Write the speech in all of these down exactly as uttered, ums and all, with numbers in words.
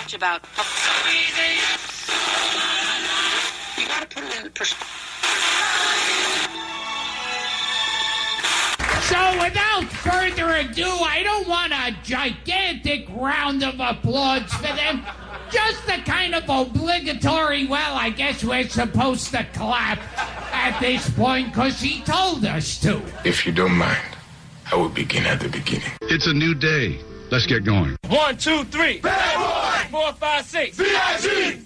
much about... You gotta put it in perspective. So without further ado, I don't want a gigantic round of applause for them. Just the kind of obligatory, well, I guess we're supposed to clap at this point because he told us to. If you don't mind, I will begin at the beginning. It's a new day. Let's get going. One, two, three. Bad boy! Four, five, six. V I G!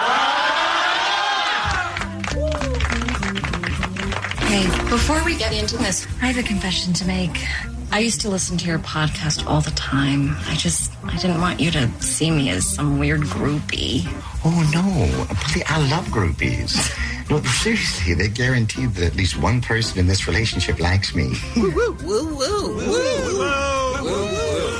Hey, before we get into this, I have a confession to make. I used to listen to your podcast all the time. I just, I didn't want you to see me as some weird groupie. Oh, no. Please, I love groupies. No, seriously, they guarantee that at least one person in this relationship likes me. Woo, woo, woo, woo, woo, woo, woo.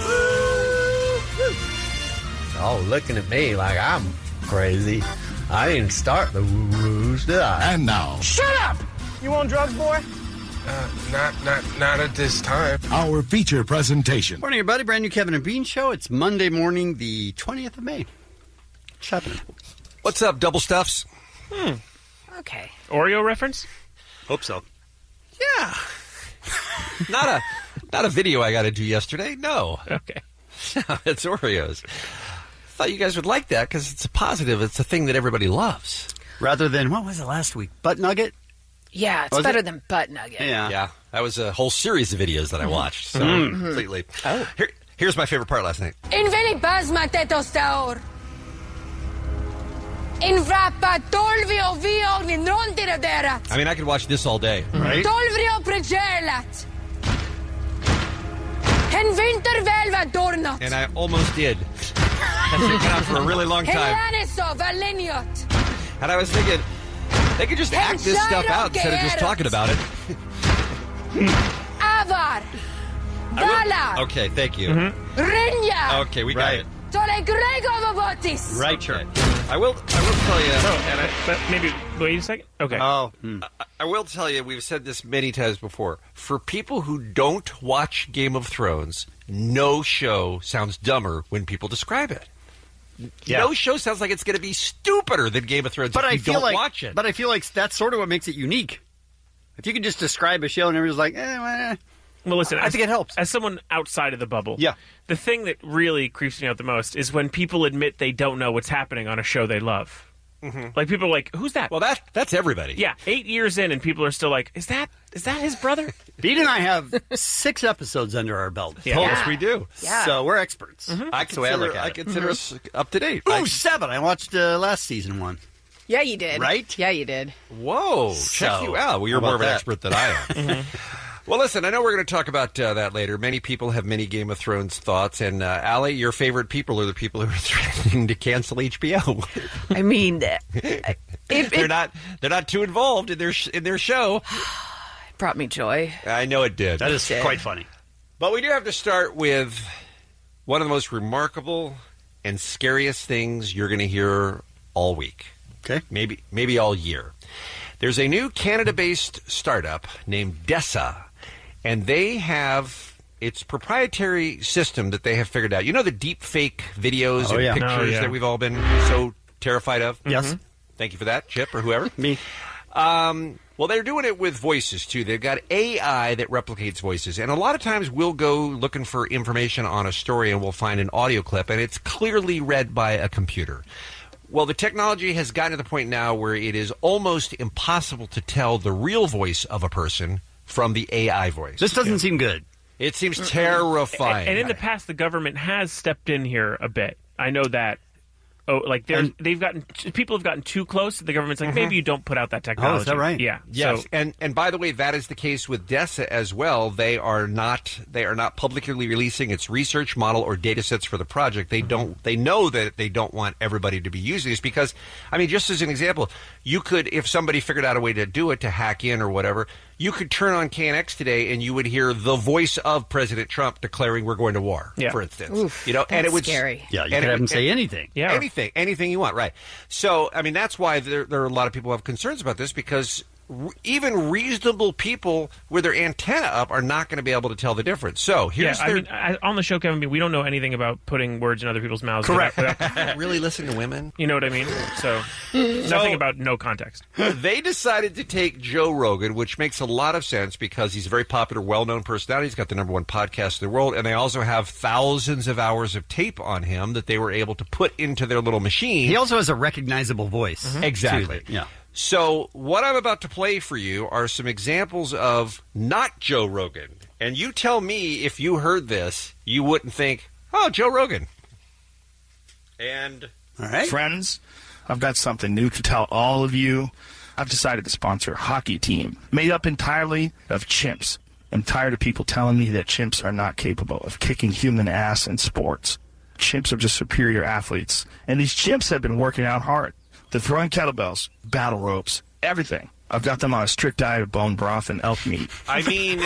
Oh, looking at me like I'm crazy. I didn't start the woo-woos, did I? And now, Shut up! You on drugs, boy? Uh, not, not, not at this time. our feature presentation. Morning, everybody. Brand new Kevin and Bean Show. It's Monday morning, the twentieth of May. What's happening? What's up, double stuffs? Hmm. Okay. Oreo reference? Hope so. Yeah. not a not a video I got to do yesterday. No. Okay. No, it's Oreos. Thought you guys would like that because it's a positive. It's a thing that everybody loves. Rather than, what was it last week? Butt Nugget? Yeah, it's Was better it? than Butt Nugget. Yeah. Yeah. That was a whole series of videos that I watched. So Mhm. completely. Oh. Here, here's my favorite part last night. In veli bazma tetostaur. In vrapa tolvio vio nindrontiradera. I mean, I could watch this all day. Right? Tolvrio pregelat. En winter velva dornot. And I almost did. That's been out for a really long time. Helaniso valeniot. And I was thinking, they could just act this stuff out instead of just talking about it. Avar. Valar. Okay, thank you. Rinja. Okay, we got Right. it. Tole gregovotis. Right, sure. I will. I will tell you. Oh, and I, but maybe wait a second. Okay. Oh. Hmm. I, I will tell you. We've said this many times before. For people who don't watch Game of Thrones, no show sounds dumber when people describe it. Yeah. No show sounds like it's going to be stupider than Game of Thrones But if I you feel don't like, watch it. But I feel like that's sort of what makes it unique. If you could just describe a show and everyone's like, eh, eh. Well, listen, I as, think it helps. As someone outside of the bubble, Yeah. the thing that really creeps me out the most is when people admit they don't know what's happening on a show they love. Mm-hmm. Like, people are like, who's that? Well, that that's everybody. Yeah, eight years in, and people are still like, is that is that his brother? Bean and I have six episodes under our belt. Yeah. Yes, we do. Yeah. So we're experts. I That's the way I consider, look at I it. consider us up to date. Ooh, I- seven. I watched uh, last season one. Yeah, you did. Right? Yeah, you did. Whoa, check So, you out. Well, you're how more about of an that? expert than I am. Well, listen, I know we're going to talk about uh, that later. Many people have many Game of Thrones thoughts, and uh, Allie, your favorite people are the people who are threatening to cancel H B O. I mean, it, they're it not they're not too involved in their sh- in their show. brought me joy. I know it did. That is Did. quite funny. But we do have to start with one of the most remarkable and scariest things you're going to hear all week. Okay. Maybe maybe all year. There's a new Canada-based startup named Dessa, and they have its proprietary system that they have figured out. You know the deep fake videos Oh, and yeah. pictures Oh, yeah. that we've all been so terrified of? Yes. Thank you for that, Chip, or whoever. Me. Um, well, they're doing it with voices, too. They've got A I that replicates voices. And a lot of times we'll go looking for information on a story and we'll find an audio clip, and it's clearly read by a computer. Well, the technology has gotten to the point now where it is almost impossible to tell the real voice of a person from the A I voice. This doesn't seem good. It seems terrifying. And, and in the past, the government has stepped in here a bit. I know that. Oh, like there's, they've gotten people have gotten too close. The government's like, maybe you don't put out that technology. Oh, is that right? Yeah. Yes, So, and and by the way, that is the case with Dessa as well. They are not they are not publicly releasing its research model or data sets for the project. They don't they know that they don't want everybody to be using this because, I mean, just as an example, you could, if somebody figured out a way to do it, to hack in or whatever, you could turn on K N X today and you would hear the voice of President Trump declaring we're going to war, Yeah. for instance. Oof, you know, and that's it would scary. Yeah, you and could it have would- them say anything. Yeah. anything, anything you want, right? So, I mean, that's why there, there are a lot of people who have concerns about this because r- even reasonable people with their antenna up are not going to be able to tell the difference. So here's yeah, I their... mean, I, on the show, Kevin, we don't know anything about putting words in other people's mouths. Correct. Without, without, really listen to women? You know what I mean? So, nothing about no context. They decided to take Joe Rogan, which makes a lot of sense because he's a very popular, well-known personality. He's got the number one podcast in the world, and they also have thousands of hours of tape on him that they were able to put into their little machine. He also has a recognizable voice. Mm-hmm. Exactly. Too. Yeah. So what I'm about to play for you are some examples of not Joe Rogan. And you tell me if you heard this, you wouldn't think, oh, Joe Rogan. And... All right. Friends, I've got something new to tell all of you. I've decided to sponsor a hockey team made up entirely of chimps. I'm tired of people telling me that chimps are not capable of kicking human ass in sports. Chimps are just superior athletes. And these chimps have been working out hard. They're throwing kettlebells, battle ropes, everything. I've got them on a strict diet of bone broth and elk meat. I mean,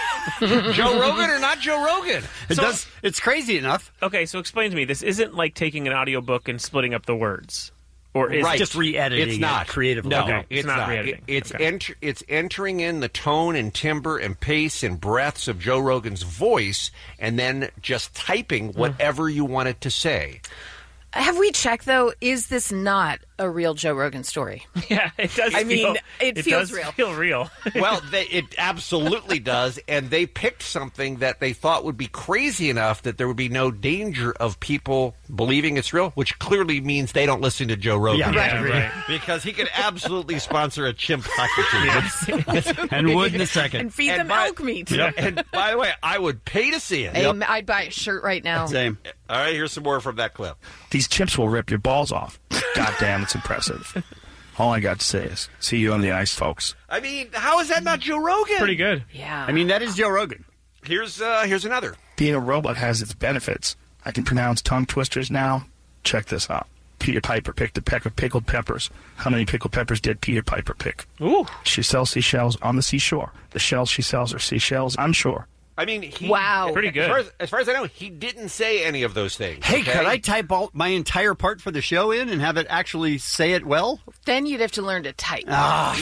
Joe Rogan or not Joe Rogan? It so, does. It's crazy enough. Okay, so explain to me. This isn't like taking an audiobook and splitting up the words. Or is right. just re-editing it's not. it creatively. No, okay. it's, it's not, not. re-editing. It, it's, okay. ent- it's entering in the tone and timbre and pace and breaths of Joe Rogan's voice and then just typing whatever mm. you want it to say. Have we checked, though, is this not a real Joe Rogan story? Yeah, it does I feel, mean, it, it feels does real. feel real. Well, they, it absolutely does, and they picked something that they thought would be crazy enough that there would be no danger of people believing it's real, which clearly means they don't listen to Joe Rogan. Yeah, right, right. Because he could absolutely sponsor a chimp hockey team. Yes. And would in a second. And feed And them by- elk meat. Yep. And by the way, I would pay to see it. Hey, Yep. I'd buy a shirt right now. Same. All right, here's some more from that clip. These chimps will rip your balls off. God damn, it's impressive. All I got to say is, see you on the ice, folks. I mean, how is that not Joe Rogan? Pretty good. Yeah. I mean, that is Joe Rogan. Here's uh, here's another. Being a robot has its benefits. I can pronounce tongue twisters now. Check this out. Peter Piper picked a peck of pickled peppers. How many pickled peppers did Peter Piper pick? Ooh. She sells seashells on the seashore. The shells she sells are seashells on shore. I mean, he, Wow. Pretty good. As far as, as far as I know, he didn't say any of those things. Hey, okay? could I type all my entire part for the show in and have it actually say it well? Then you'd have to learn to type. Ah,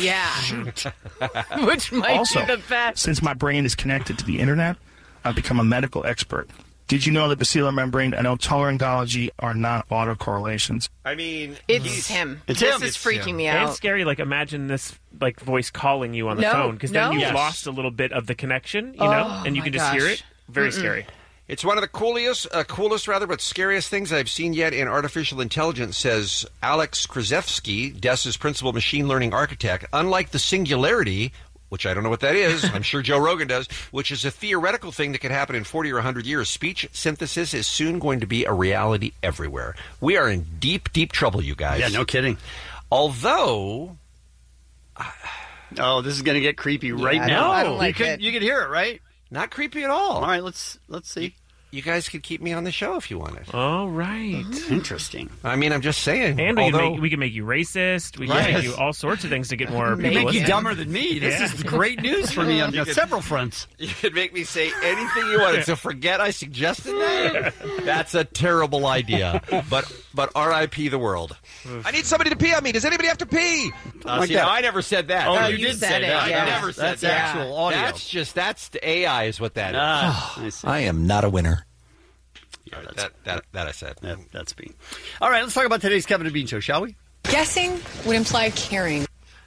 yeah. Which might Also, be the best. since my brain is connected to the internet, I've become a medical expert. Did you know that bacillar membrane and otolaryngology are not autocorrelations? I mean, It's he's- him. It's this him. is It's freaking him. me And out. it's scary. Like, imagine this like voice calling you on the No, phone, because then no. you've Yes. lost a little bit of the connection, you Oh, know, and you my can just hear gosh. it. Very Mm-mm. scary. It's one of the coolest, uh, coolest rather, but scariest things I've seen yet in artificial intelligence, says Alex Krzyzewski, D E S's principal machine learning architect. Unlike the singularity, which I don't know what that is, I'm sure Joe Rogan does, which is a theoretical thing that could happen in forty or one hundred years, speech synthesis is soon going to be a reality everywhere. We are in deep, deep trouble, you guys. Yeah, no kidding. Although... Oh, this is going to get creepy right I now. don't- I don't like you could, it. You could hear it, right? Not creepy at all. All right, let's let's see. You guys could keep me on the show if you wanted. All right. Interesting. I mean, I'm just saying. And we, although, can make, we can make you racist. We can Right. make you all sorts of things to get more We people make you listening. dumber than me. This Yeah. is great news for me on You could- several fronts. You could make me say anything you wanted. So forget I suggested that. That's a terrible idea. But but R I P the world. I need somebody to pee on me. Does anybody have to pee? Uh, Like see, that. now, I never said that. Oh, No, you, you did said say it, that. yeah. I never said That's that. actual audio. That's just that's the A I is what that is. Ah, I see. I am not a winner. Yeah, All right, that's, that, that that I said. that, that's me. All right, let's talk about today's Kevin and Bean Show, shall we? Guessing would imply caring.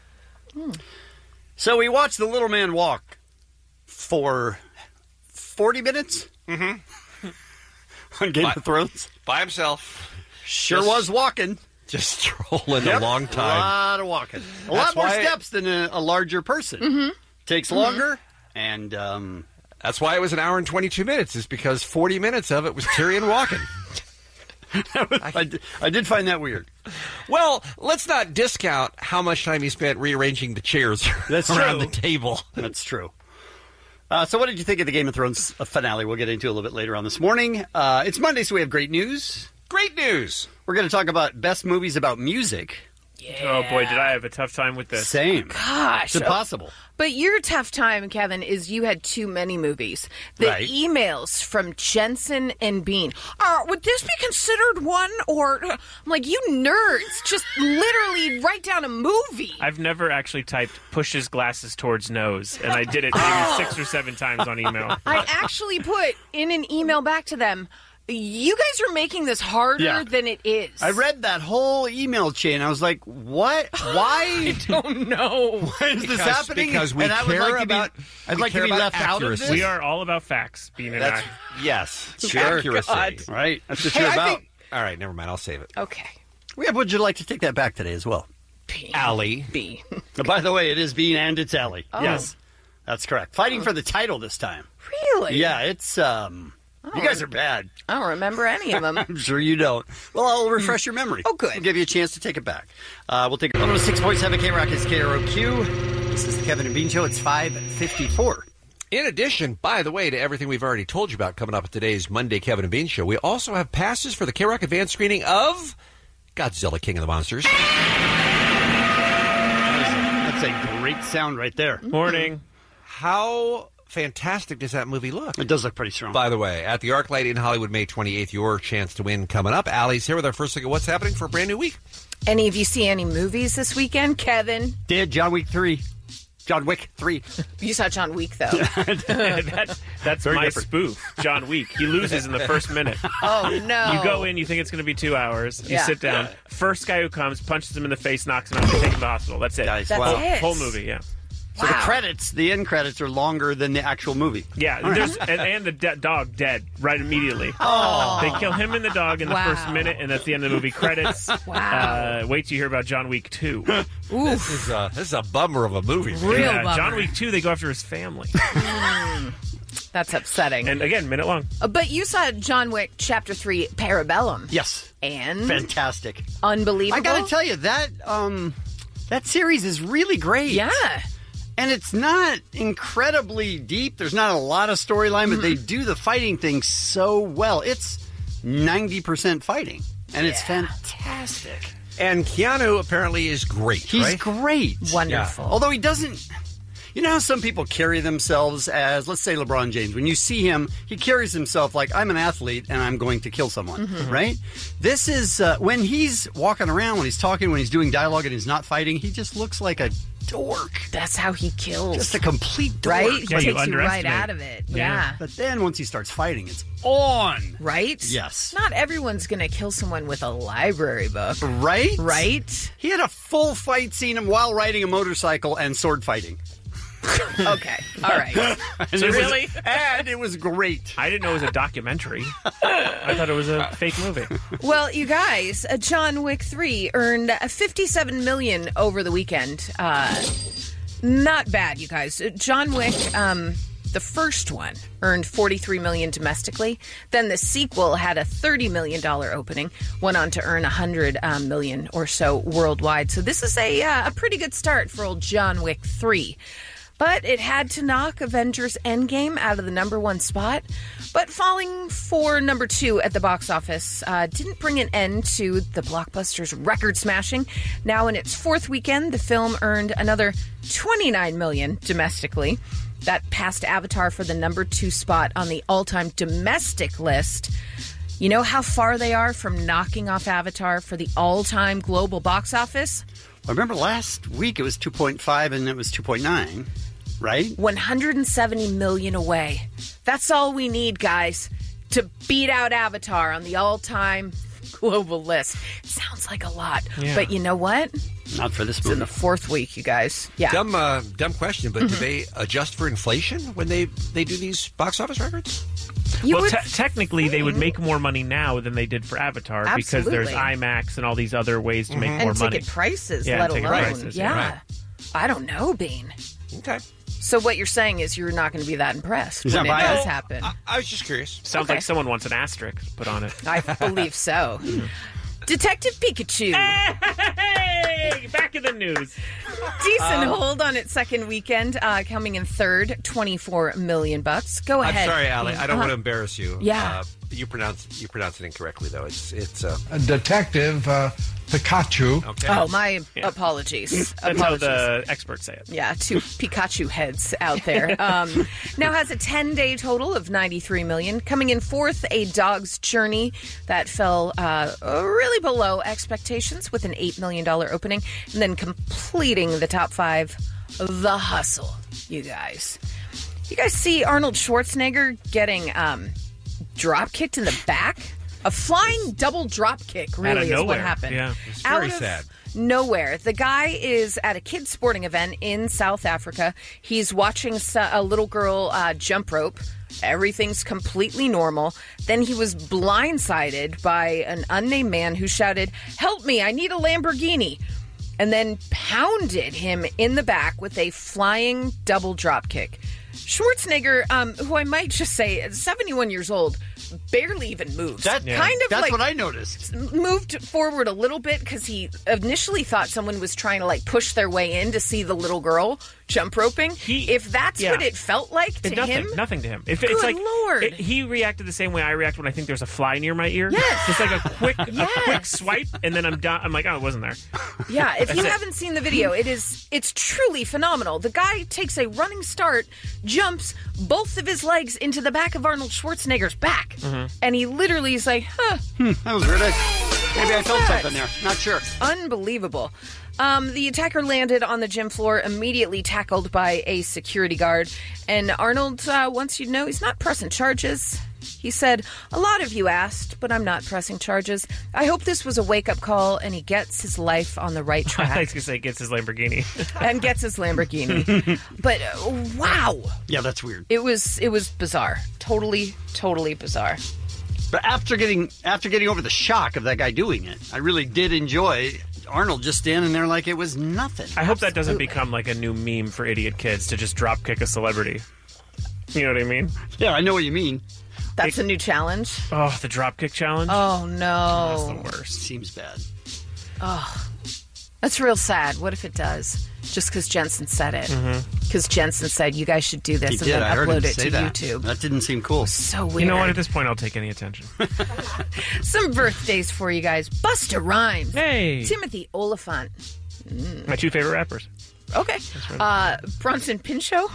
So we watched the little man walk for forty minutes Mm-hmm. on Game By- of Thrones. By himself. Sure Just- was walking. Just strolling Yep. a long A time. lot of walking. A That's lot more why- steps than a, a larger person. Mm-hmm. Takes longer, and um, That's why it was an hour and twenty-two minutes, is because forty minutes of it was Tyrion walking. I, did, I did find that weird. Well, let's not discount how much time he spent rearranging the chairs That's around true. the table. That's true. Uh, so what did you think of the Game of Thrones finale? We'll get into a little bit later on this morning. Uh, it's Monday, so we have great news. Great news. We're going to talk about best movies about music. Oh boy, did I have a tough time with this. Same. Gosh. It's impossible. But your tough time, Kevin, is you had too many movies. The Right. emails from Jensen and Bean. Uh, would this be considered one? Or I'm like, you nerds, just literally write down a movie. I've never actually typed pushes glasses towards nose, and I did it maybe Oh. six or seven times on email. I actually put in an email back to them, you guys are making this harder Yeah. than it is. I read that whole email chain. I was like, what? Why? I don't know. Why is this Because- happening? because we and I would care like to about- be, I'd we like to care be about left out of accuracy. this. We are all about facts, Bean and That's I. yes, Sure. accuracy. God. Right? That's what Hey, you're I about. think- all right, never mind. I'll save it. Okay. Yeah, would you like to take that back today as well? Allie. B. Oh, by the way, it is Bean and it's Ellie. Oh. Yes, that's correct. Fighting for the title this time. Really? Yeah, it's um. You guys are bad. I don't remember any of them. I'm sure you don't. Well, I'll refresh your memory. Oh, good. We'll give you a chance to take it back. Uh, we'll take one oh six point seven K Rock is K R O Q. This is the Kevin and Bean Show. It's five fifty-four. In addition, by the way, to everything we've already told you about coming up at today's Monday Kevin and Bean Show, we also have passes for the K-Rock advanced screening of Godzilla King of the Monsters. That's a great sound right there. Morning. How fantastic does that movie look? It does look pretty strong. By the way, at the ArcLight in Hollywood, May twenty-eighth, your chance to win coming up. Allie's here with our first look at what's happening for a brand new week. Any of you see any movies this weekend, Kevin? Did John Wick three. John Wick three. You saw John Wick, though. that, that's Very my different. spoof, John Wick. He loses in the first minute. Oh, no. You go in, you think it's going to be two hours. You Yeah. sit down. First guy who comes, punches him in the face, knocks him out, they take him to the hospital. That's it. Guys, That's wow. it. Whole movie, yeah. So the credits, the end credits, are longer than the actual movie. Yeah, All right. there's, and, and the de- dog dead right immediately. Oh. They kill him and the dog in the Wow. first minute, and that's the end of the movie. Credits. Wow. Uh, wait till you hear about John Wick two. This is, a, this is a bummer of a movie. Real Yeah, bummer. John Wick two, they go after his family. That's upsetting. And again, minute long. Uh, but you saw John Wick Chapter three, Parabellum. Yes. And? Fantastic. Unbelievable. I got to tell you, that um, that series is really great. Yeah. And it's not incredibly deep. There's not a lot of storyline, but they do the fighting thing so well. It's ninety percent fighting, and it's fantastic. And Keanu apparently is great, He's right? great. Wonderful. Although he doesn't... You know how some people carry themselves as, let's say, LeBron James. When you see him, he carries himself like, I'm an athlete and I'm going to kill someone, Mhm. right? This is, uh, when he's walking around, when he's talking, when he's doing dialogue and he's not fighting, he just looks like a dork. That's how he kills. Just a complete dork. Right? He takes you right out of it. Yeah. But then once he starts fighting, it's on. Right? Yes. Not everyone's going to kill someone with a library book. Right? Right? He had a full fight scene while riding a motorcycle and sword fighting. Okay. All right. And So it was- really? and it was great. I didn't know it was a documentary. I thought it was a fake movie. Well, you guys, uh, John Wick three earned uh, fifty-seven million dollars over the weekend. Uh, not bad, you guys. Uh, John Wick, um, the first one, earned forty-three million dollars domestically. Then the sequel had a thirty million dollars opening, went on to earn one hundred um, million dollars or so worldwide. So this is a, uh, a pretty good start for old John Wick three. But it had to knock Avengers Endgame out of the number one spot. But falling for number two at the box office uh, didn't bring an end to the blockbuster's record smashing. Now in its fourth weekend, the film earned another twenty-nine million dollars domestically. That passed Avatar for the number two spot on the all-time domestic list. You know how far they are from knocking off Avatar for the all-time global box office? I remember last week it was two point five and it was two point nine, right? one hundred seventy million away. That's all we need, guys, to beat out Avatar on the all-time global list. It sounds like a lot, Yeah. but you know what? Not for this It's in the fourth week, you guys. Yeah. Dumb, uh, dumb question, but do they adjust for inflation when they, they do these box office records? You well, would te- technically, they would make more money now than they did for Avatar because there's Absolutely. IMAX and all these other ways to make and more ticket money. prices, Yeah, let ticket alone. prices, yeah. yeah. Right. I don't know, Bean. Okay. So what you're saying is you're not going to be that impressed Is when that it right? does happen. I, I was just curious. Sounds Okay. like someone wants an asterisk put on it. I believe so. Detective Pikachu. Hey, back in the news. Decent Um, hold on its second weekend, uh, coming in third, twenty-four million bucks. Go ahead. I'm sorry, Allie. I don't Uh-huh. want to embarrass you. Yeah. Uh, You pronounce you pronounce it incorrectly though. It's it's uh, A detective, uh, Pikachu. Okay. Oh, my apologies. That's apologies. how the experts say it. Yeah, two Pikachu heads out there. Um, now has a ten-day total of ninety-three million dollars. Coming in fourth, A Dog's Journey that fell uh, really below expectations with an eight million dollars opening. And then completing the top five, The Hustle, you guys. You guys see Arnold Schwarzenegger getting um, drop kicked in the back? A flying double drop kick really Out of is what nowhere. happened. Yeah. It's very Out of sad. nowhere. The guy is at a kids' sporting event in South Africa. He's watching a little girl uh, jump rope. Everything's completely normal. Then he was blindsided by an unnamed man who shouted, "Help me, I need a Lamborghini," and then pounded him in the back with a flying double drop kick. Schwarzenegger, um, who I might just say is seventy-one years old, barely even moves. That, kind of that's like what I noticed. moved forward a little bit because he initially thought someone was trying to like push their way in to see the little girl jump roping. He- if that's yeah. what it felt like to It- nothing, him, nothing to him. If Good it's like Lord. it- he reacted the same way I react when I think there's a fly near my ear. Yes. Just like a quick, a Yes. quick swipe, and then I'm done. I'm like, oh, it wasn't there. yeah. If That's you it. haven't seen the video, it is it's truly phenomenal. The guy takes a running start, jumps both of his legs into the back of Arnold Schwarzenegger's back, Mm-hmm. and he literally is like, "Huh." That was weird. I- Maybe I felt that? something there. Not sure. Unbelievable. Um, the attacker landed on the gym floor, immediately tackled by a security guard. And Arnold uh, wants you to know he's not pressing charges. He said, "A lot of you asked, but I'm not pressing charges. I hope this was a wake-up call and he gets his life on the right I track." was going to say, gets his Lamborghini. And gets his Lamborghini. But uh, wow. Yeah, that's weird. It was it was bizarre. Totally, totally bizarre. But after getting after getting over the shock of that guy doing it, I really did enjoy Arnold just standing there like it was nothing. I hope that doesn't become like a new meme for idiot kids to just drop kick a celebrity. You know what I mean? Yeah, I know what you mean. That's a new challenge. Oh, the drop kick challenge? Oh, no. That's the worst. Seems bad. Oh, that's real sad. What if it does? Just because Jensen said it. Because Jensen said, you guys should do this He and did. then I heard him upload it say to that. YouTube. That didn't seem cool. So weird. You know what? At this point, I'll take any attention. Some birthdays for you guys. Busta Rhymes. Hey. Timothy Oliphant. My two favorite rappers. Okay. Uh, Bronson Pinchot.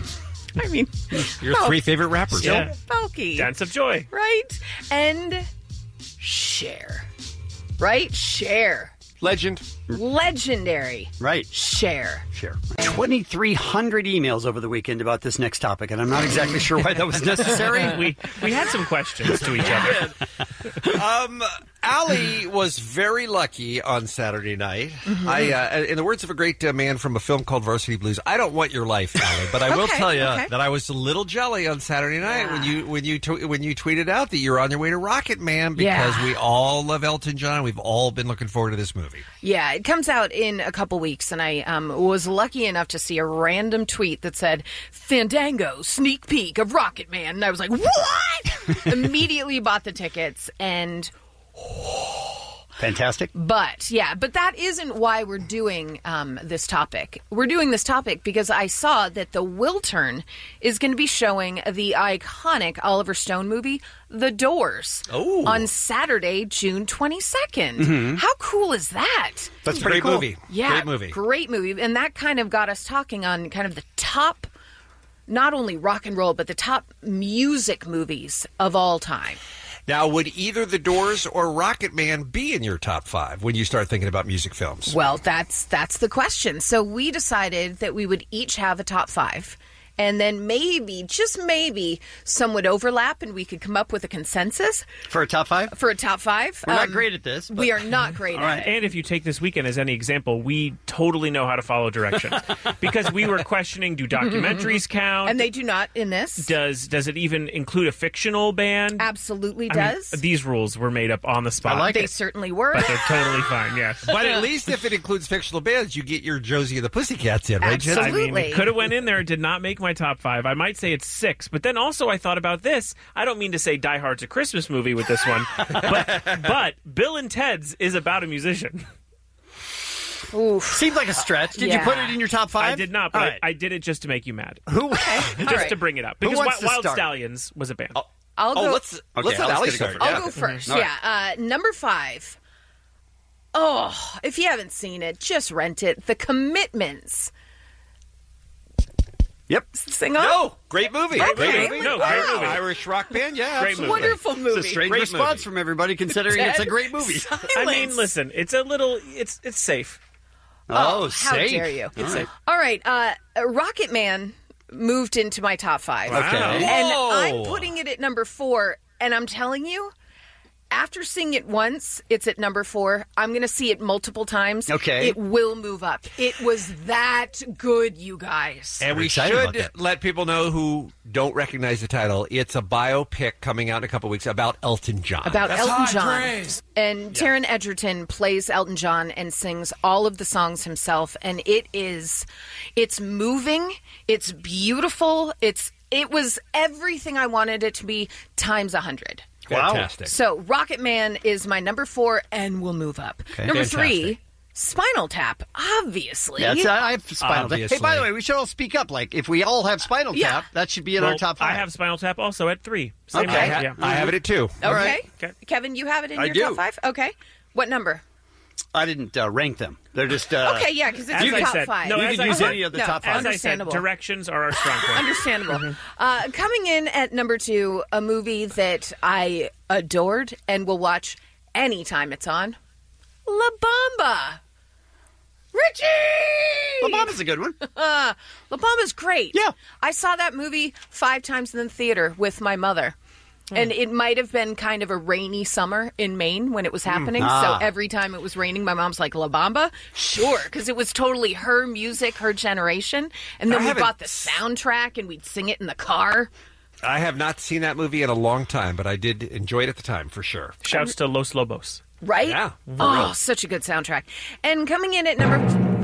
I mean, Your oh, three favorite rappers. Yeah. Falky. Dance of Joy. Right? And Cher. Right? Cher. Legend. Legendary. Right. Cher. Sure. twenty-three hundred emails over the weekend about this next topic, and I'm not exactly sure why that was necessary. we we had some questions to each other. Um, Allie was very lucky on Saturday night. Mm-hmm. I, uh, in the words of a great uh, man from a film called Varsity Blues, I don't want your life, Allie, but I will Okay, tell you okay. that I was a little jelly on Saturday night Yeah. when you when you tw- when you tweeted out that you're on your way to Rocket Man because Yeah. we all love Elton John. We've all been looking forward to this movie. Yeah, it comes out in a couple weeks, and I um, was lucky enough to see a random tweet that said, Fandango, sneak peek of Rocket Man. And I was like, what? Immediately bought the tickets, and... Fantastic. But, yeah, but that isn't why we're doing um, this topic. We're doing this topic because I saw that the Wiltern is going to be showing the iconic Oliver Stone movie, The Doors, Oh. on Saturday, June twenty-second. Mhm. How cool is that? That's a pretty great cool. movie. Yeah, Great movie. Great movie. And that kind of got us talking on kind of the top, not only rock and roll, but the top music movies of all time. Now, would either The Doors or Rocket Man be in your top five when you start thinking about music films? Well, that's that's the question. So we decided that we would each have a top five. And then maybe, just maybe, some would overlap and we could come up with a consensus. For a top five? For a top five. We're not Um, great at this. but- We are not great All at right. it. And if you take this weekend as any example, we totally know how to follow directions because we were questioning: do documentaries count? And they do not in this. does does it even include a fictional band? Absolutely I mean, does. these rules were made up on the spot. They certainly were. but they're totally fine. Yes, But at least if it includes fictional bands, you get your Josie and the Pussycats in, right, Jen? I mean, it could have went in there. It did not make my top five. I might say it's six. But then also I thought about this. I don't mean to say Die Hard's a Christmas movie with this one, but but Bill and Ted's is about a musician. Oof. Seemed like a stretch. Did Yeah. you put it in your top five? I did not, but All I, right. I did it just to make you mad. Who? Just All right. to bring it up. Who Because wants Wi- to Wild start? Stallions was a band. I'll Oh, go. let's let's let Allie start. I'll Yeah. go first. Mhm. All Yeah. Uh, number five. Oh, if you haven't seen it, just rent it. The Commitments. Yep. Sing on. No, great movie. Okay. Great movie. No, great movie. Irish rock band. Yeah, Great absolutely. movie. Wonderful movie. It's a strange Great response movie. from everybody, considering it's a great movie. I mean, listen, it's a little, it's it's safe. Oh, how safe. dare you? It's safe. All right. Uh, Rocket Man moved into my top five. Okay. And Whoa. I'm putting it at number four. And I'm telling you, after seeing it once, it's at number four. I'm going to see it multiple times. Okay. It will move up. It was that good, you guys. And we excited about should that. let people know who don't recognize the title. It's a biopic coming out in a couple weeks about Elton John. About That's Elton high John. praise. And Taron Egerton plays Elton John and sings all of the songs himself. And it is, it's moving. It's beautiful. It's, it was everything I wanted it to be times a hundred. Fantastic. So Rocket Man is my number four and will move up. Okay. Number Fantastic. three, Spinal Tap, obviously. Yeah, it's, I have Spinal Tap. Hey, Obviously. by the way, we should all speak up. Like, if we all have Spinal Yeah. Tap, that should be in Well, our top five. I have Spinal Tap also at three. Same Okay. I, as- ha- yeah. I have it at two. All Okay. right. Okay. Kevin, you have it in I your do. top five? Okay. What number? I didn't uh, rank them. They're just. Uh, Okay, yeah, because it's As your I top said, five. no, You as could I use said, any of the No, top As five. I said, Understandable. directions are our strong point. Understandable. Uh, coming in at number two, a movie that I adored and will watch anytime it's on, La Bamba. Richie! La Bamba's a good one. Uh, La Bamba's great. Yeah. I saw that movie five times in the theater with my mother. And it might have been kind of a rainy summer in Maine when it was happening. Ah. So every time it was raining, my mom's like, La Bamba? Sure. Because it was totally her music, her generation. And then I we haven't- bought the soundtrack and we'd sing it in the car. I have not seen that movie in a long time, but I did enjoy it at the time for sure. Shouts to Los Lobos. Right? Yeah. Oh, such a good soundtrack. And coming in at number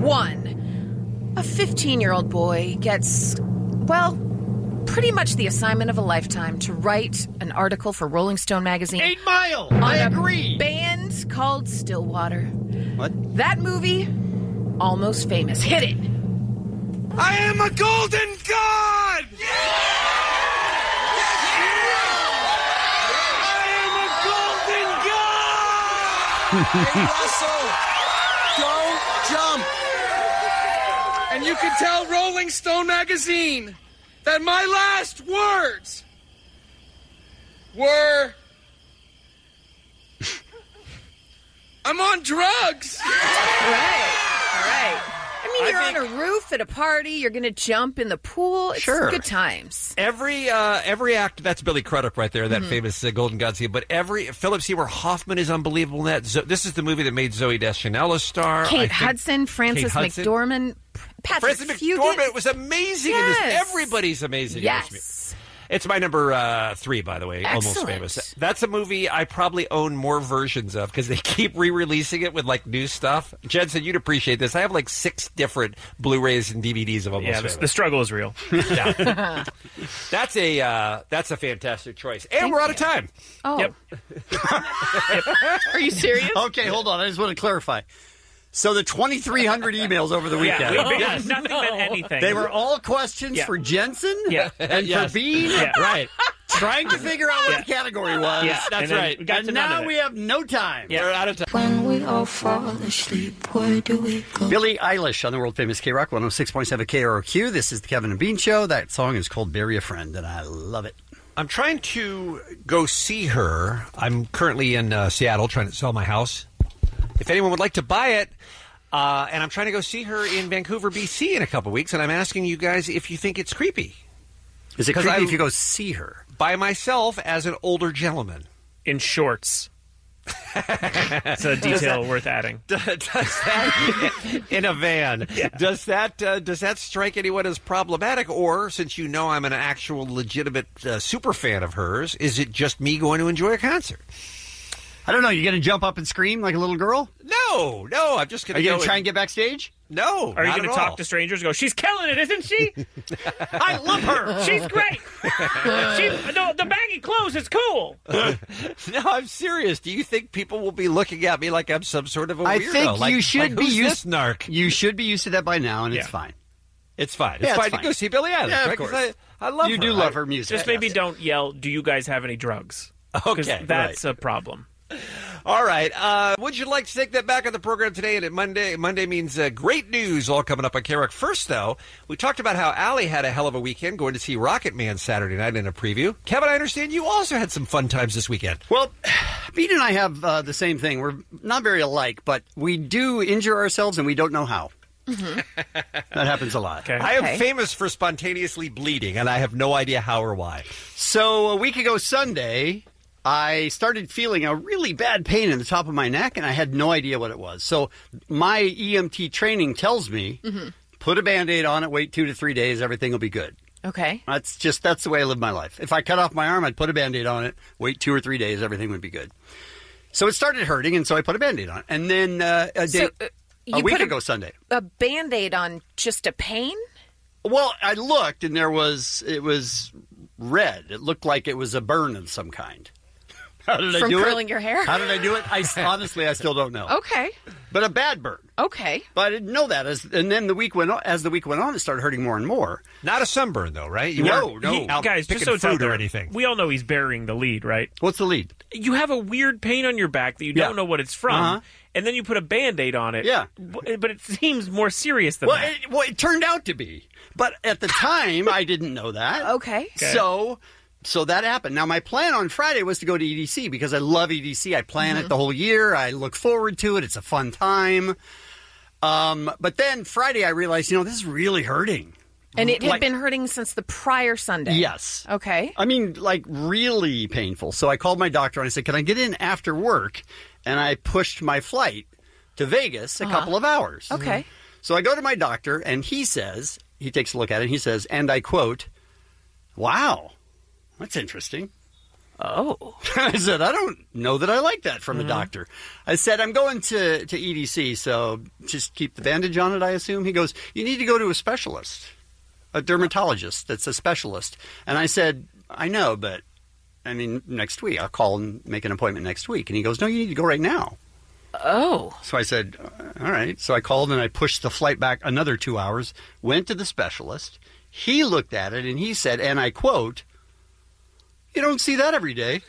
one, a fifteen-year-old boy gets, well, pretty much the assignment of a lifetime to write an article for Rolling Stone magazine. Eight Mile. on I a agree. band called Stillwater. What? That movie, Almost Famous. Hit it. I am a golden god! Hey, Russell, don't jump. And you can tell Rolling Stone magazine that my last words were, I'm on drugs. All right. All right. I mean, I you're think- on a roof at a party. You're going to jump in the pool. It's Sure. good times. Every uh, every act that's Billy Crudup right there, that Mhm. famous uh, Golden God scene. But every Philip Seymour Hoffman is unbelievable in that. Zo- this is the movie that made Zooey Deschanel a star. I Kate think- Hudson, Frances Kate Hudson. McDormand, Patrick Frances Fugit. McDormand was amazing in Yes. this. Everybody's amazing in this movie. Yes. It's my number uh, three, by the way. Almost Excellent. Famous. That's a movie I probably own more versions of because they keep re-releasing it with like new stuff. Jensen, you'd appreciate this. I have like six different Blu-rays and D V Ds of Almost Yeah, the, Famous. the struggle is real. Yeah. That's a uh, that's a fantastic choice, and Thank we're out you. of time. Oh. Yep. Are you serious? Okay, hold on. I just want to clarify. So the twenty-three hundred emails over the weekend. Yeah, we, we, Yes. nothing meant anything. They were all questions Yeah. for Jensen Yeah. and Yes. for Bean. Yeah. Right. Trying to figure out what Yeah. the category was. Yeah, That's and then right. We got to And none now of it. we have no time. Yeah. We're out of time. When we all fall asleep, where do we go? Billie Eilish on the world famous K Rock one oh six point seven K R O Q. This is the Kevin and Bean Show. That song is called Bury a Friend, and I love it. I'm trying to go see her. I'm currently in uh, Seattle trying to sell my house. If anyone would like to buy it, uh, and I'm trying to go see her in Vancouver, B C in a couple weeks, and I'm asking you guys if you think it's creepy. Is it 'Cause creepy I- if you go see her? By myself as an older gentleman. In shorts. It's a detail worth adding. Does that in a van? Yeah. Does that uh, does that strike anyone as problematic, or since you know I'm an actual legitimate uh, super fan of hers, is it just me going to enjoy a concert? I don't know. You going to jump up and scream like a little girl? No, no. I'm just going Are to you go going to try and- and get backstage? No. Are you not going to at talk all. to strangers and go, she's killing it, isn't she? I love her. She's great. she, no, the baggy clothes is cool. No, I'm serious. Do you think people will be looking at me like I'm some sort of a I weirdo? think like, you should like, be who's used. this narc? You should be used to that by now, and it's Yeah. fine. It's fine. It's Yeah, it's fine, fine. to go see Billie Eilish. Yeah, of right? 'Cause course. I love You her. do love I- her music. Just maybe don't yell, do you guys have any drugs? 'Cause Okay, that's a problem. All right. Uh, would you like to take that back on the program today? And at Monday, Monday means uh, great news all coming up on K-Rock. First, though, we talked about how Allie had a hell of a weekend going to see Rocket Man Saturday night in a preview. Kevin, I understand you also had some fun times this weekend. Well, Pete and I have uh, the same thing. We're not very alike, but we do injure ourselves and we don't know how. Mm-hmm. That happens a lot. I am famous for spontaneously bleeding, and I have no idea how or why. So a week ago Sunday, I started feeling a really bad pain in the top of my neck, and I had no idea what it was. So my E M T training tells me, Mm-hmm. put a Band-Aid on it, wait two to three days, everything will be good. Okay. That's just, that's the way I live my life. If I cut off my arm, I'd put a Band-Aid on it, wait two or three days, everything would be good. So it started hurting, and so I put a Band-Aid on it. And then uh, a, day, So, uh, a you week put a- ago Sunday. A Band-Aid on just a pain? Well, I looked, and there was, it was red. It looked like it was a burn of some kind. How did I From do it? curling your hair? How did I do it? I honestly, I still don't know. Okay. But a bad burn. Okay. But I didn't know that. As and then the week went on, as the week went on, it started hurting more and more. Not a sunburn, though, right? You no, weren't no. He- guys, just so it's out there, we all know he's burying the lead, right? What's the lead? You have a weird pain on your back that you Yeah. don't know what it's from, Uh-huh. and then you put a Band-Aid on it. Yeah. B- But it seems more serious than Well that. it, well, it turned out to be. But at the time, I didn't know that. Okay. Okay. So, so that happened. Now, my plan on Friday was to go to E D C because I love E D C. I plan Mm-hmm. it the whole year. I look forward to it. It's a fun time. Um, but then Friday, I realized, you know, this is really hurting. And it had Like- been hurting since the prior Sunday? Yes. Okay. I mean, like really painful. So I called my doctor and I said, can I get in after work? And I pushed my flight to Vegas a Uh-huh. couple of hours. Okay. So I go to my doctor and he says, he takes a look at it and he says, and I quote, wow, that's interesting. Oh. I said, I don't know that I like that from Mm-hmm. the doctor. I said, I'm going to, to E D C, so just keep the bandage on it, I assume. He goes, you need to go to a specialist, a dermatologist that's a specialist. And I said, I know, but I mean, next week. I'll call and make an appointment next week. And he goes, no, you need to go right now. Oh. So I said, all right. So I called and I pushed the flight back another two hours, went to the specialist. He looked at it and he said, and I quote, you don't see that every day.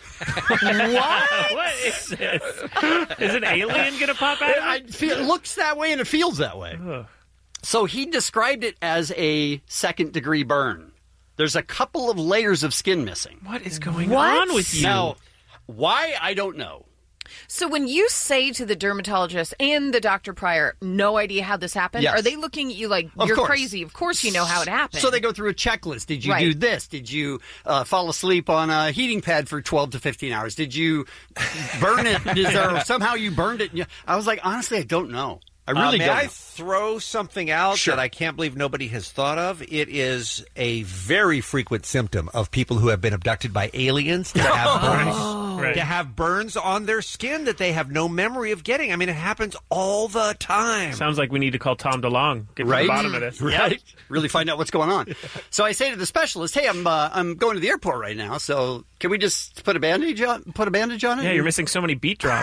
What? What is this? Is an alien going to pop out? I feel, it looks that way and it feels that way. So he described it as a second degree burn. There's a couple of layers of skin missing. What is going What? on with you? Now, why? I don't know. So when you say to the dermatologist and the doctor prior, no idea how this happened, Yes. are they looking at you like, Of you're course. crazy? Of course you know how it happened. So they go through a checklist. Did you Right. do this? Did you uh, fall asleep on a heating pad for twelve to fifteen hours? Did you burn it? Is there somehow you burned it? Yeah. I was like, honestly, I don't know. I Uh, really may don't I know. throw something out Sure. that I can't believe nobody has thought of? It is a very frequent symptom of people who have been abducted by aliens to have burns, Right. to have burns on their skin that they have no memory of getting. I mean, it happens all the time. Sounds like we need to call Tom DeLonge. Get to Right? the bottom of this. Right? Really find out what's going on. So I say to the specialist, "Hey, I'm uh, I'm going to the airport right now. So can we just put a bandage on? Put a bandage on it?" Yeah, you're missing so many beat drops.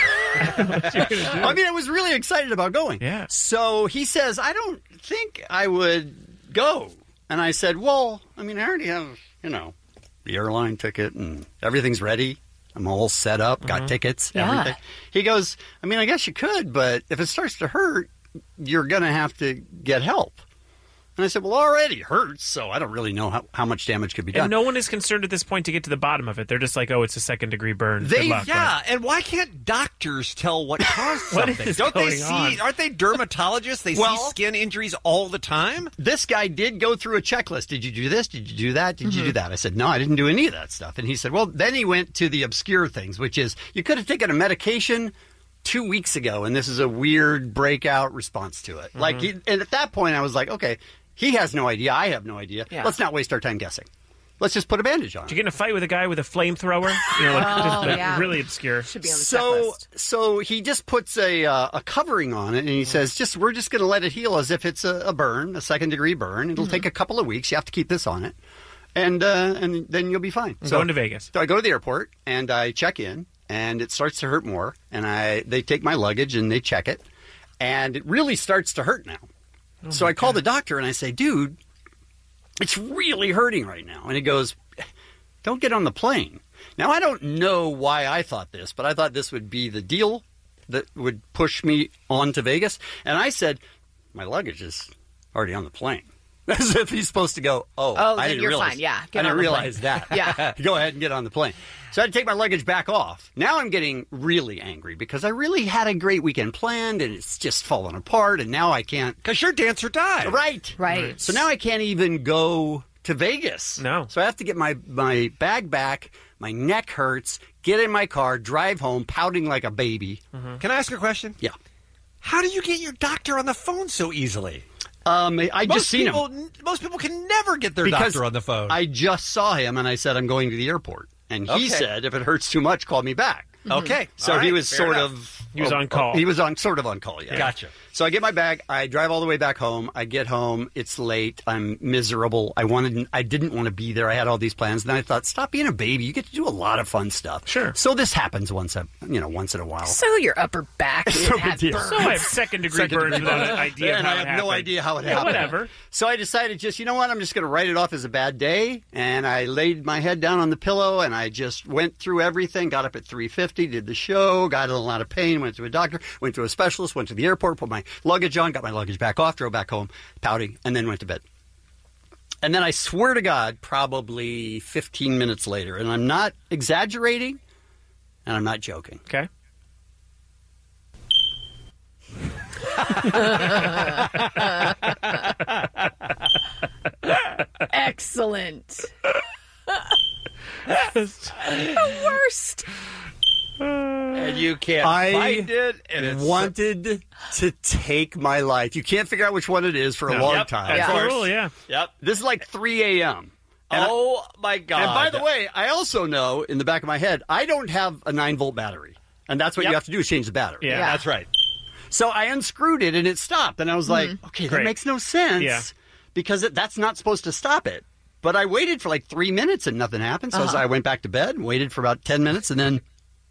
I mean, I was really excited about going. Yeah. So he says, "I don't think I would go." And I said, "Well, I mean, I already have, you know, the airline ticket and everything's ready. I'm all set up, got tickets, Yeah. everything." He goes, "I mean, I guess you could, but if it starts to hurt, you're going to have to get help." And I said, "Well, already hurts, so I don't really know how, how much damage could be done." And no one is concerned at this point to get to the bottom of it. They're just like, oh, it's a second degree burn. They- Good luck. Yeah, and why can't doctors tell what caused What something? is Don't they going see? on? Aren't they dermatologists? They Well- see skin injuries all the time. This guy did go through a checklist. Did you do this? Did you do that? Did you do that? I said, no, I didn't do any of that stuff. And he said, well, then he went to the obscure things, which is you could have taken a medication two weeks ago, and this is a weird breakout response to it. Like, he, and at that point, I was like, okay, he has no idea. I have no idea. Yeah. Let's not waste our time guessing. Let's just put a bandage on Did it. you get in a fight with a guy with a flamethrower? You know, like, Oh, just, like, yeah. really obscure. Should be on the So, checklist. so he just puts a uh, a covering on it, and he says, "Just we're just going to let it heal as if it's a, a burn, a second degree burn. It'll take a couple of weeks. You have to keep this on it, and uh, and then you'll be fine." I'm going to Vegas. So I go to the airport and I check in, and it starts to hurt more. And I they take my luggage and they check it, and it really starts to hurt now. so I call the doctor and I say, "Dude, it's really hurting right now. And he goes, don't get on the plane. Now, I don't know why I thought this, but I thought this would be the deal that would push me on to Vegas. And I said, my luggage is already on the plane. As if he's supposed to go, oh, Oh, I then didn't you're realize, fine. Yeah, I get on didn't the realize plane. that. Yeah. Go ahead and get on the plane. So I had to take my luggage back off. Now I'm getting really angry because I really had a great weekend planned and it's just fallen apart and now I can't. Because your dancer died. Right. Right. So now I can't even go to Vegas. No. So I have to get my, my bag back. My neck hurts. Get in my car, drive home, pouting like a baby. Mm-hmm. Can I ask a question? Yeah. How do you get your doctor on the phone so easily? Um, I most just seen people, him. Most people can never get their Because doctor on the phone. I just saw him and I said, I'm going to the airport. And he Okay. said, if it hurts too much, call me back. Okay. So All he right. was Fair sort enough. of... He was on call. He was on sort of on call, yeah. Gotcha. So I get my bag. I drive all the way back home. I get home. It's late. I'm miserable. I wanted. I didn't want to be there. I had all these plans. Then I thought, stop being a baby. You get to do a lot of fun stuff. Sure. So this happens once a, you know, once in a while. So your upper back So had big deal. burns. So I have second degree Second burns degree without burns. an idea and of how I have it no happened. idea how it Yeah, happened. whatever. So I decided just, you know what, I'm just going to write it off as a bad day. And I laid my head down on the pillow and I just went through everything, got up at three fifty, did the show, got in a lot of pain, went to a doctor, went to a specialist, went to the airport, put my luggage on, got my luggage back off, drove back home, pouting, and then went to bed. And then I swear to God, probably fifteen minutes later, and I'm not exaggerating, and I'm not joking. Okay. Excellent. The worst. and you can't I find it. And it's wanted to take my life. You can't figure out which one it is for a No. long Yep, time. that's Of the course. rule, yeah. Yep. This is like three a.m. And oh my God! And by the way, I also know in the back of my head, I don't have a nine volt battery, and that's what Yep. you have to do is change the battery. Yeah. Yeah. that's right. So I unscrewed it and it stopped, and I was like, okay, that Great. makes no sense Yeah. because it, that's not supposed to stop it. But I waited for like three minutes and nothing happened. So I went back to bed and waited for about ten minutes, and then.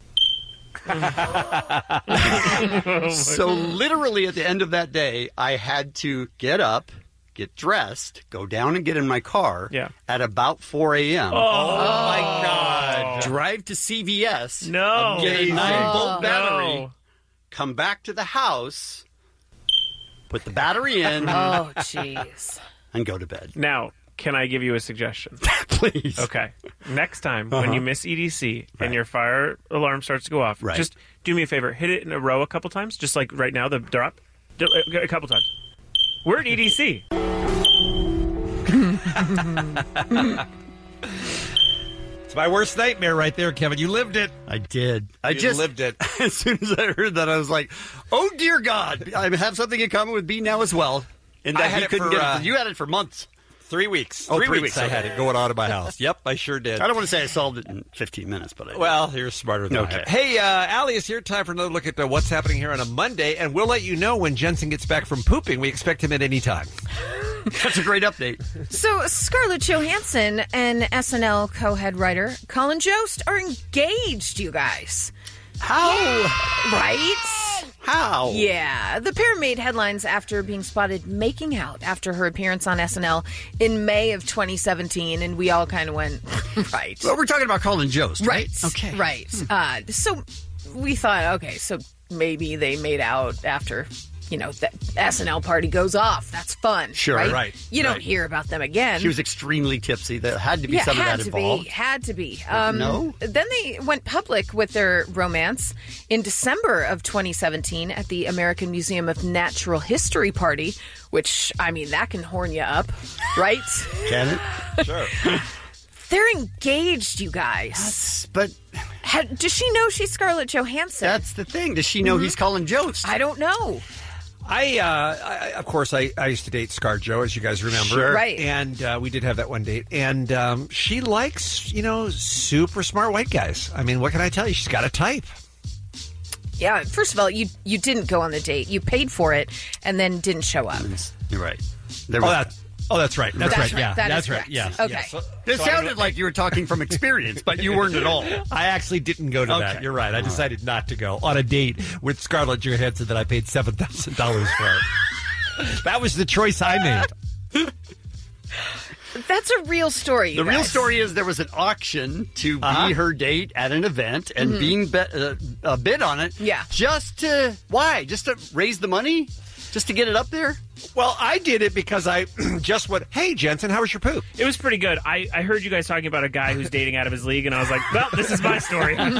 So literally at the end of that day, I had to get up, get dressed, go down and get in my car Yeah. at about four a.m. Oh, my God! Drive to C V S, No. get a nine volt battery, No. come back to the house, put the battery in, Oh, jeez. and go to bed. Now, can I give you a suggestion? Please. Okay. Next time when Uh-huh. you miss E D C Right. and your fire alarm starts to go off, Right. just do me a favor. Hit it in a row a couple times, just like right now, the drop. Do- A couple times. We're at E D C. It's my worst nightmare right there, Kevin. You lived it. I did. I You just lived it. As soon as I heard that, I was like, "Oh dear God!" I have something in common with B now as well. And that I had he it couldn't for, get uh, it. You had it for months. Three weeks. Oh, three, three weeks, weeks, I had okay. it going on in my house. Yep, I sure did. I don't want to say I solved it in fifteen minutes, but I did. Well, you're smarter than Okay. I am. Hey, uh, Allie is here. Time for another look at uh, what's happening here on a Monday, and we'll let you know when Jensen gets back from pooping. We expect him at any time. That's a great update. So Scarlett Johansson and S N L co-head writer Colin Jost are engaged, you guys. How? Right? How? Yeah. The pair made headlines after being spotted making out after her appearance on S N L in May of twenty seventeen, and we all kind of went, right. Well, we're talking about Colin Jost, right? Right. Okay. Right. Uh, so we thought, okay, so maybe they made out after, you know, the S N L party goes off. That's fun. Sure, right. right, You don't right. hear about them again. She was extremely tipsy. There had to be yeah, some of had that to involved. be. Had to be. Um, No? Then they went public with their romance in December of twenty seventeen at the American Museum of Natural History party, which, I mean, that can horn you up, right? Can it? Sure. They're engaged, you guys. But Ha- does she know she's Scarlett Johansson? that's the thing. Does she know he's Colin Jost? I don't know. I, uh, I, of course, I, I used to date ScarJo, as you guys remember. Sure. Right. And uh, we did have that one date. And um, she likes, you know, super smart white guys. I mean, what can I tell you? She's got a type. Yeah, first of all, you you didn't go on the date. You paid for it and then didn't show up. You're right. There Oh, was, that, oh, that's right. That's, That's right. Yeah, right. That that's is right. correct. Yes. Okay. yes. So- it so I sounded went- like you were talking from experience, but you weren't at all. I actually didn't go to that. Okay. You're right. I decided not to go on a date with Scarlett Johansson that I paid seven thousand dollars for. That was the choice I made. That's a real story. The you real guys. story is there was an auction to Uh-huh. be her date at an event, and Mhm. Bean bet, uh, uh, bid on it. Yeah. Just to, why? Just to raise the money? Just to get it up there? Well, I did it because I just went, hey, Jensen, how was your poop? It was pretty good. I, I heard you guys talking about a guy who's dating out of his league, and I was like, well, this is my story. um,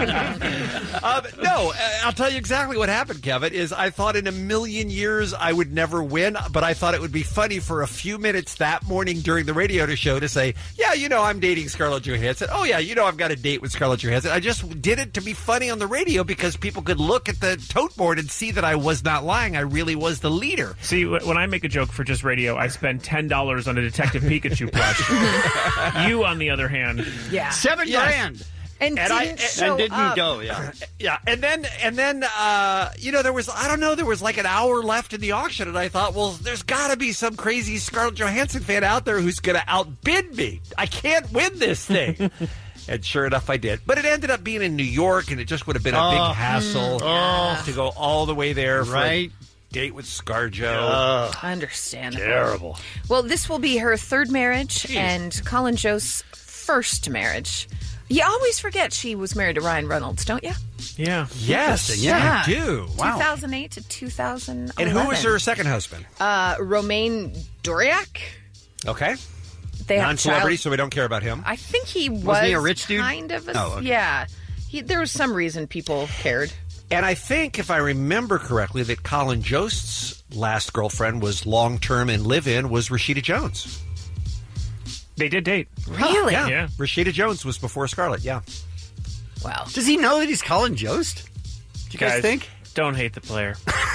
no, uh, I'll tell you exactly what happened, Kevin, is I thought in a million years I would never win, but I thought it would be funny for a few minutes that morning during the radio show to say, yeah, you know, I'm dating Scarlett Johansson. Oh, yeah, you know, I've got a date with Scarlett Johansson. I just did it to be funny on the radio because people could look at the tote board and see that I was not lying. I really was the leader. See, wh- when I make a joke for just radio, I spend ten dollars on a Detective Pikachu plush. You, on the other hand... Yeah. Seven Yes. grand. And, And didn't I- show and didn't up. go, yeah. Yeah, and then and then uh, you know there was I don't know there was like an hour left in the auction, and I thought, well, there's got to be some crazy Scarlett Johansson fan out there who's going to outbid me. I can't win this thing. And sure enough, I did. But it ended up being in New York, and it just would have been a Oh. big hassle Oh. to go all the way there for Right. a date with ScarJo. Understandable. Terrible. Well, this will be her third marriage Jeez. and Colin Jost's first marriage. You always forget she was married to Ryan Reynolds, don't you? Yeah. Yes, Interesting, yeah. I do. Wow. two thousand eight to two thousand eleven. And who was her second husband? Uh, Romain Doriak. Okay. They have a Non-celebrity, child- so we don't care about him. I think he was Wasn't he a rich dude? kind of a... Oh, okay. Yeah. He, there was some reason people cared. And I think, if I remember correctly, that Colin Jost's last girlfriend was long-term and live-in was Rashida Jones. They did date. Really? Yeah. Yeah. Rashida Jones was before Scarlett, yeah. Wow. Does he know that he's Colin Jost? Do you guys, think? Don't hate the player.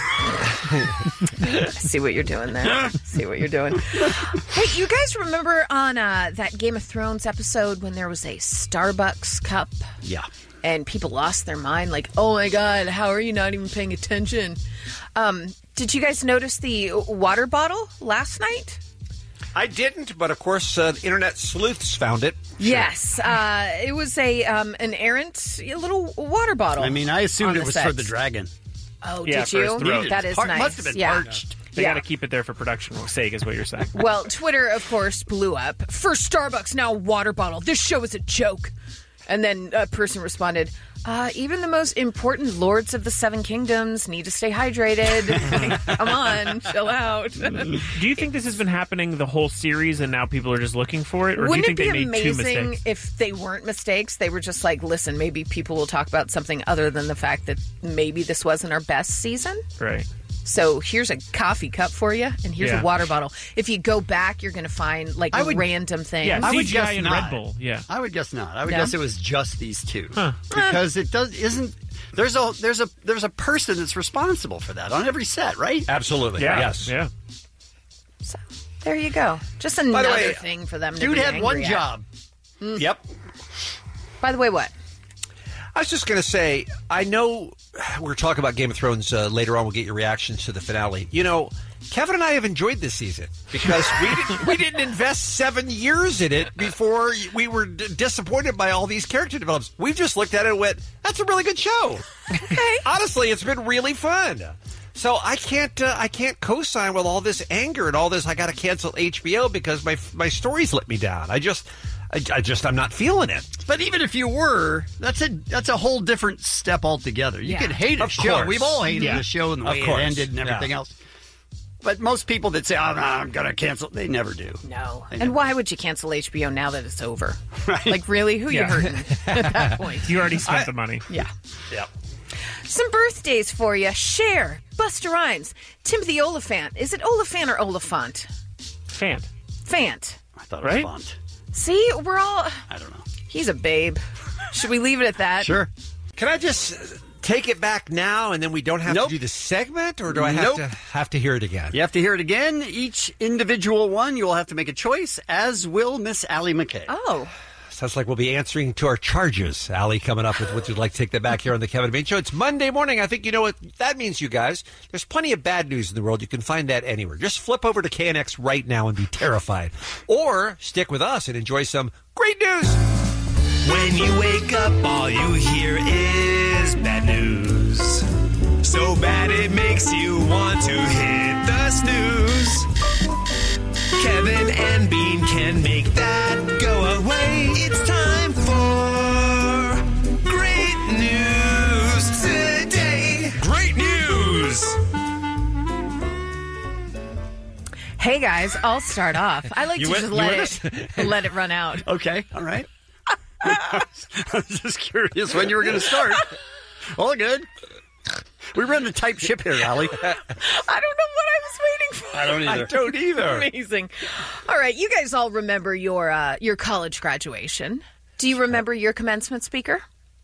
I see what you're doing there. see what you're doing. Hey, you guys remember on uh, that Game of Thrones episode when there was a Starbucks cup? Yeah. And people lost their mind, like, oh my God, how are you not even paying attention? Um, did you guys notice the water bottle last night? I didn't, but of course, uh, the internet sleuths found it. Yes. Uh, it was a um, an errant a little water bottle. I mean, I on assumed the it was set. for the dragon. Oh, Yeah, did for his you? throat. That is Par- nice. must have been yeah. parched. They Yeah. got to keep it there for production sake, is what you're saying. Well, Twitter, of course, blew up. First Starbucks, now water bottle. This show is a joke. And then a person responded, uh, even the most important lords of the Seven Kingdoms need to stay hydrated. Like, come on, chill out. Do you think this has been happening the whole series and now people are just looking for it? Or Wouldn't do you think it be they made two amazing mistakes? if they weren't mistakes? They were just like, listen, maybe people will talk about something other than the fact that maybe this wasn't our best season. Right. So here's a coffee cup for you, and here's Yeah. a water bottle. If you go back, you're going to find like I would- random things. Yeah, I would C G I guess and not. Red Bull. Yeah. I would guess not. I would No? guess it was just these two. Huh. Because it does isn't there's a there's a there's a person that's responsible for that on every set, right? Absolutely. Yeah. Yes. Yeah. So there you go. Just the another way, thing for them to Dude be had angry one at. job. Yep. By the way, what? I was just going to say, I know we're talking about Game of Thrones uh, later on. We'll get your reactions to the finale. You know, Kevin and I have enjoyed this season because we didn't, we didn't invest seven years in it before we were d- disappointed by all these character developments. We've just looked at it and went, that's a really good show. Okay. Honestly, it's been really fun. So I can't uh, I can't co-sign with all this anger and all this. I got to cancel H B O because my my stories let me down. I just I, I just I'm not feeling it. But even if you were, that's a that's a whole different step altogether. You Yeah. could hate a Of show. course. We've all hated Yeah. the show and the Of way course. it ended and everything Yeah. else. But most people that say, "Oh, no, I'm going to cancel," they never do. No. I And know. why would you cancel H B O now that it's over? Right. Like, really? Who you Yeah. hurting at that point? You already spent the money. Yeah. Yep. Some birthdays for you. Cher, Busta Rhymes, Timothy Oliphant. Is it Oliphant or Oliphant? Fan. Fant. I thought it Right? was font. See, we're all... I don't know. He's a babe. Should we leave it at that? Sure. Can I just take it back now and then we don't have Nope. to do the segment, or do I have Nope. to have to hear it again? You have to hear it again. Each individual one, you will have to make a choice, as will Miss Allie McKay. Oh. Sounds like we'll be answering to our charges. Allie coming up with what you'd like to take that back here on the Kevin and Bean Show. It's Monday morning. I think you know what that means, you guys. There's plenty of bad news in the world. You can find that anywhere. Just flip over to K N X right now and be terrified. Or stick with us and enjoy some great news. When you wake up, all you hear is bad news. So bad it makes you want to hit the snooze. Kevin and Bean can make that go away. It's time for great news today. Great news! Hey guys, I'll start off. I like You to went- just you let went it let it run out. Okay, all right. I was just curious when you were going to start. All good. We run the tight ship here, Allie. I don't know what I was waiting for. I don't either. I don't either. Amazing. All right, you guys all remember your uh, your college graduation. Do you remember your commencement speaker?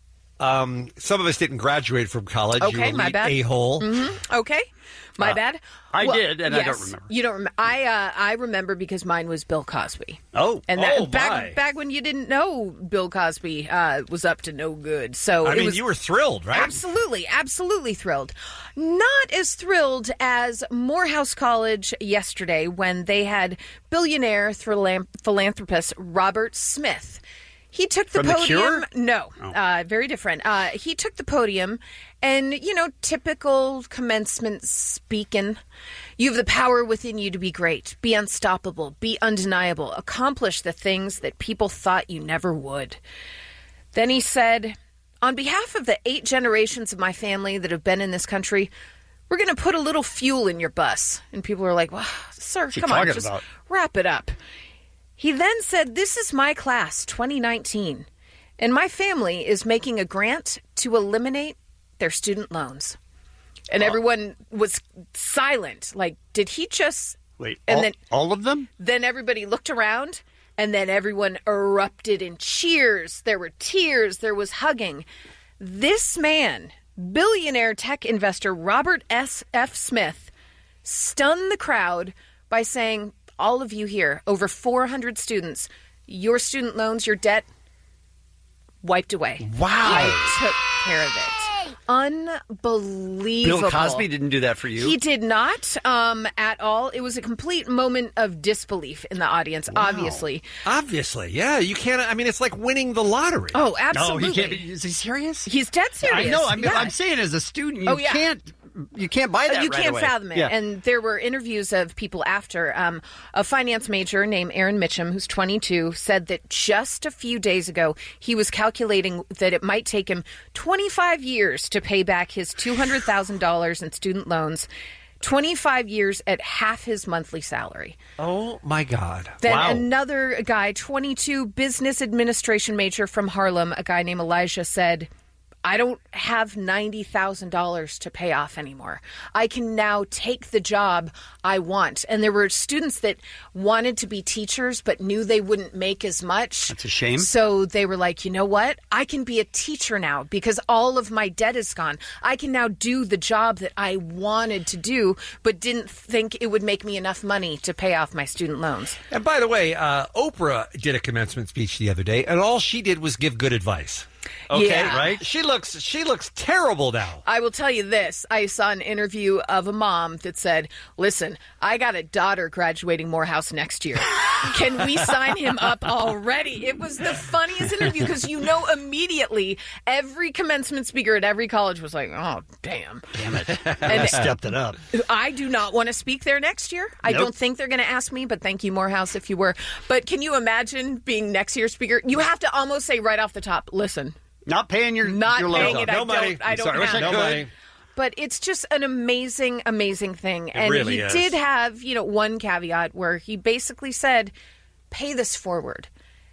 Um, some of us didn't graduate from college. Okay, you my elite bad. A-hole. Mm-hmm. Okay, my Uh, bad. I did, and I yes, don't remember. You don't remember? I uh, I remember because mine was Bill Cosby. Oh, and that, oh, back my. back when you didn't know Bill Cosby uh, was up to no good. So I it mean, was, you were thrilled, right? Absolutely, absolutely thrilled. Not as thrilled as Morehouse College yesterday when they had billionaire philan- philanthropist Robert Smith. He took the From The podium. Cure? No, Oh. uh, very different. Uh, he took the podium, and you know, typical commencement speaking. You have the power within you to be great, be unstoppable, be undeniable, accomplish the things that people thought you never would. Then he said, "On behalf of the eight generations of my family that have been in this country, we're going to put a little fuel in your bus." And people are like, "Well, sir, What's he come on, talking just about? wrap it up." He then said, "This is my class, twenty nineteen, and my family is making a grant to eliminate their student loans." And everyone was silent. Like, did he just... Wait, and all, then all of them? Then everybody looked around, and then everyone erupted in cheers. There were tears. There was hugging. This man, billionaire tech investor Robert S. F. Smith, stunned the crowd by saying, all of you here, over four hundred students, your student loans, your debt, wiped away. Wow. I took care of it. Unbelievable. Bill Cosby didn't do that for you? He did not um, at all. It was a complete moment of disbelief in the audience, obviously. Obviously, yeah. You can't. I mean, it's like winning the lottery. Oh, absolutely. No, he can't be. Is he serious? He's dead serious. I know. I mean, Yeah. I'm saying as a student, you Oh, yeah. can't. You can't buy that. You right can't away. fathom it. Yeah. And there were interviews of people after. Um, a finance major named Aaron Mitchum, who's twenty-two, said that just a few days ago, he was calculating that it might take him twenty-five years to pay back his two hundred thousand dollars in student loans. twenty-five years at half his monthly salary. Oh, my God. Then wow. another guy, twenty-two, business administration major from Harlem, a guy named Elijah, said, I don't have ninety thousand dollars to pay off anymore. I can now take the job I want. And there were students that wanted to be teachers but knew they wouldn't make as much. That's a shame. So they were like, you know what? I can be a teacher now because all of my debt is gone. I can now do the job that I wanted to do but didn't think it would make me enough money to pay off my student loans. And by the way, uh, Oprah did a commencement speech the other day, and all she did was give good advice. Okay, Yeah. right? She looks she looks terrible now. I will tell you this. I saw an interview of a mom that said, listen, I got a daughter graduating Morehouse next year. Can we sign him up already? It was the funniest interview because you know immediately every commencement speaker at every college was like, oh, damn. Damn it. And stepped it up. I do not want to speak there next year. I Nope. don't think they're going to ask me, but thank you, Morehouse, if you were. But can you imagine being next year's speaker? You have to almost say right off the top, listen. Not paying your Not your paying loan. it. I No money. don't, I I'm don't sorry, I wish have I it. could. No money. But it's just an amazing, amazing thing. And really he is. did have, you know, one caveat where he basically said, pay this forward.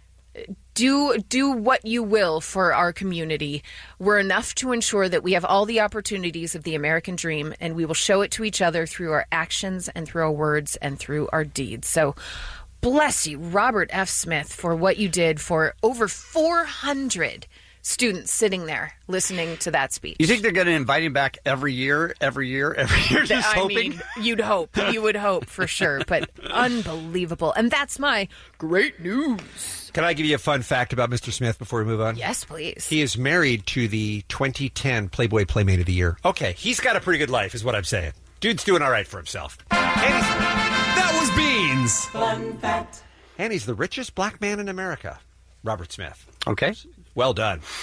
Do do what you will for our community. We're enough to ensure that we have all the opportunities of the American dream, and we will show it to each other through our actions and through our words and through our deeds. So bless you, Robert F. Smith, for what you did for over four hundred students sitting there listening to that speech. You think they're going to invite him back every year, every year, every year? Just I hoping. mean, you'd hope. You would hope for sure. But unbelievable. And that's my great news. Can I give you a fun fact about Mister Smith before we move on? Yes, please. He is married to the twenty ten Playboy Playmate of the Year. Okay, he's got a pretty good life, is what I'm saying. Dude's doing all right for himself. And he's, That was Beans. Fun fact. and he's the richest black man in America, Robert Smith. Okay. Well done.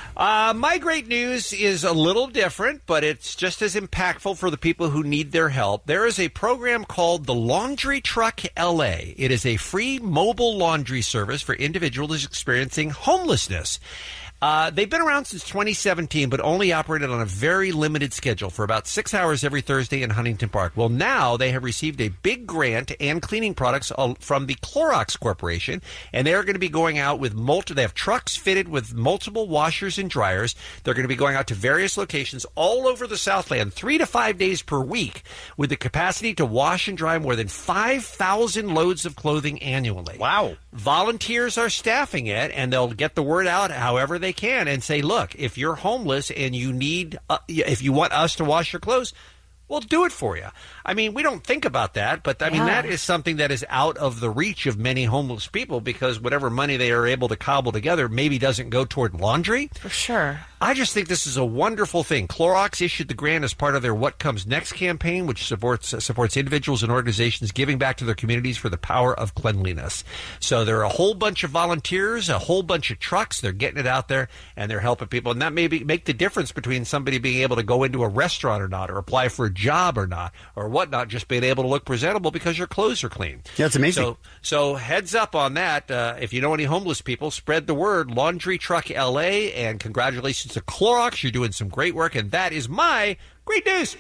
Uh, my great news is a little different, but it's just as impactful for the people who need their help. There is a program called the Laundry Truck L A. It is a free mobile laundry service for individuals experiencing homelessness. Uh, they've been around since twenty seventeen, but only operated on a very limited schedule for about six hours every Thursday in Huntington Park. Well, now they have received a big grant and cleaning products from the Clorox Corporation, and they're going to be going out with multiple. They have trucks fitted with multiple washers and dryers. They're going to be going out to various locations all over the Southland, three to five days per week, with the capacity to wash and dry more than five thousand loads of clothing annually. Wow. Volunteers are staffing it, and they'll get the word out however they can and say, look, if you're homeless and you need, uh, if you want us to wash your clothes, we'll do it for you. I mean, we don't think about that, but I mean, Yeah. that is something that is out of the reach of many homeless people because whatever money they are able to cobble together maybe doesn't go toward laundry. For sure. I just think this is a wonderful thing. Clorox issued the grant as part of their What Comes Next campaign, which supports uh, supports individuals and organizations giving back to their communities for the power of cleanliness. So there are a whole bunch of volunteers, a whole bunch of trucks. They're getting it out there, and they're helping people. And that may be, make the difference between somebody being able to go into a restaurant or not, or apply for a job or not, or whatnot, just being able to look presentable because your clothes are clean. Yeah, it's amazing. So, so heads up on that. Uh, if you know any homeless people, spread the word. Laundry Truck L A, and congratulations to Clorox. You're doing some great work, and that is my great news.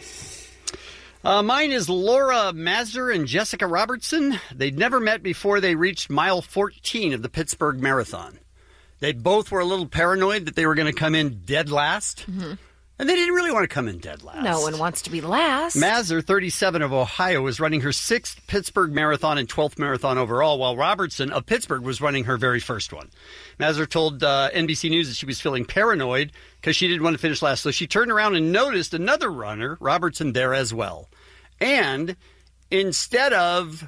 Uh, mine is Laura Mazur and Jessica Robertson. They'd never met before they reached mile fourteen of the Pittsburgh Marathon. They both were a little paranoid that they were going to come in dead last, Mm-hmm. and they didn't really want to come in dead last. No one wants to be last. Mazur, thirty-seven, of Ohio, was running her sixth Pittsburgh Marathon and twelfth marathon overall, while Robertson of Pittsburgh was running her very first one. Mazur told uh, N B C News that she was feeling paranoid because she didn't want to finish last, so she turned around and noticed another runner, Robertson, there as well. And instead of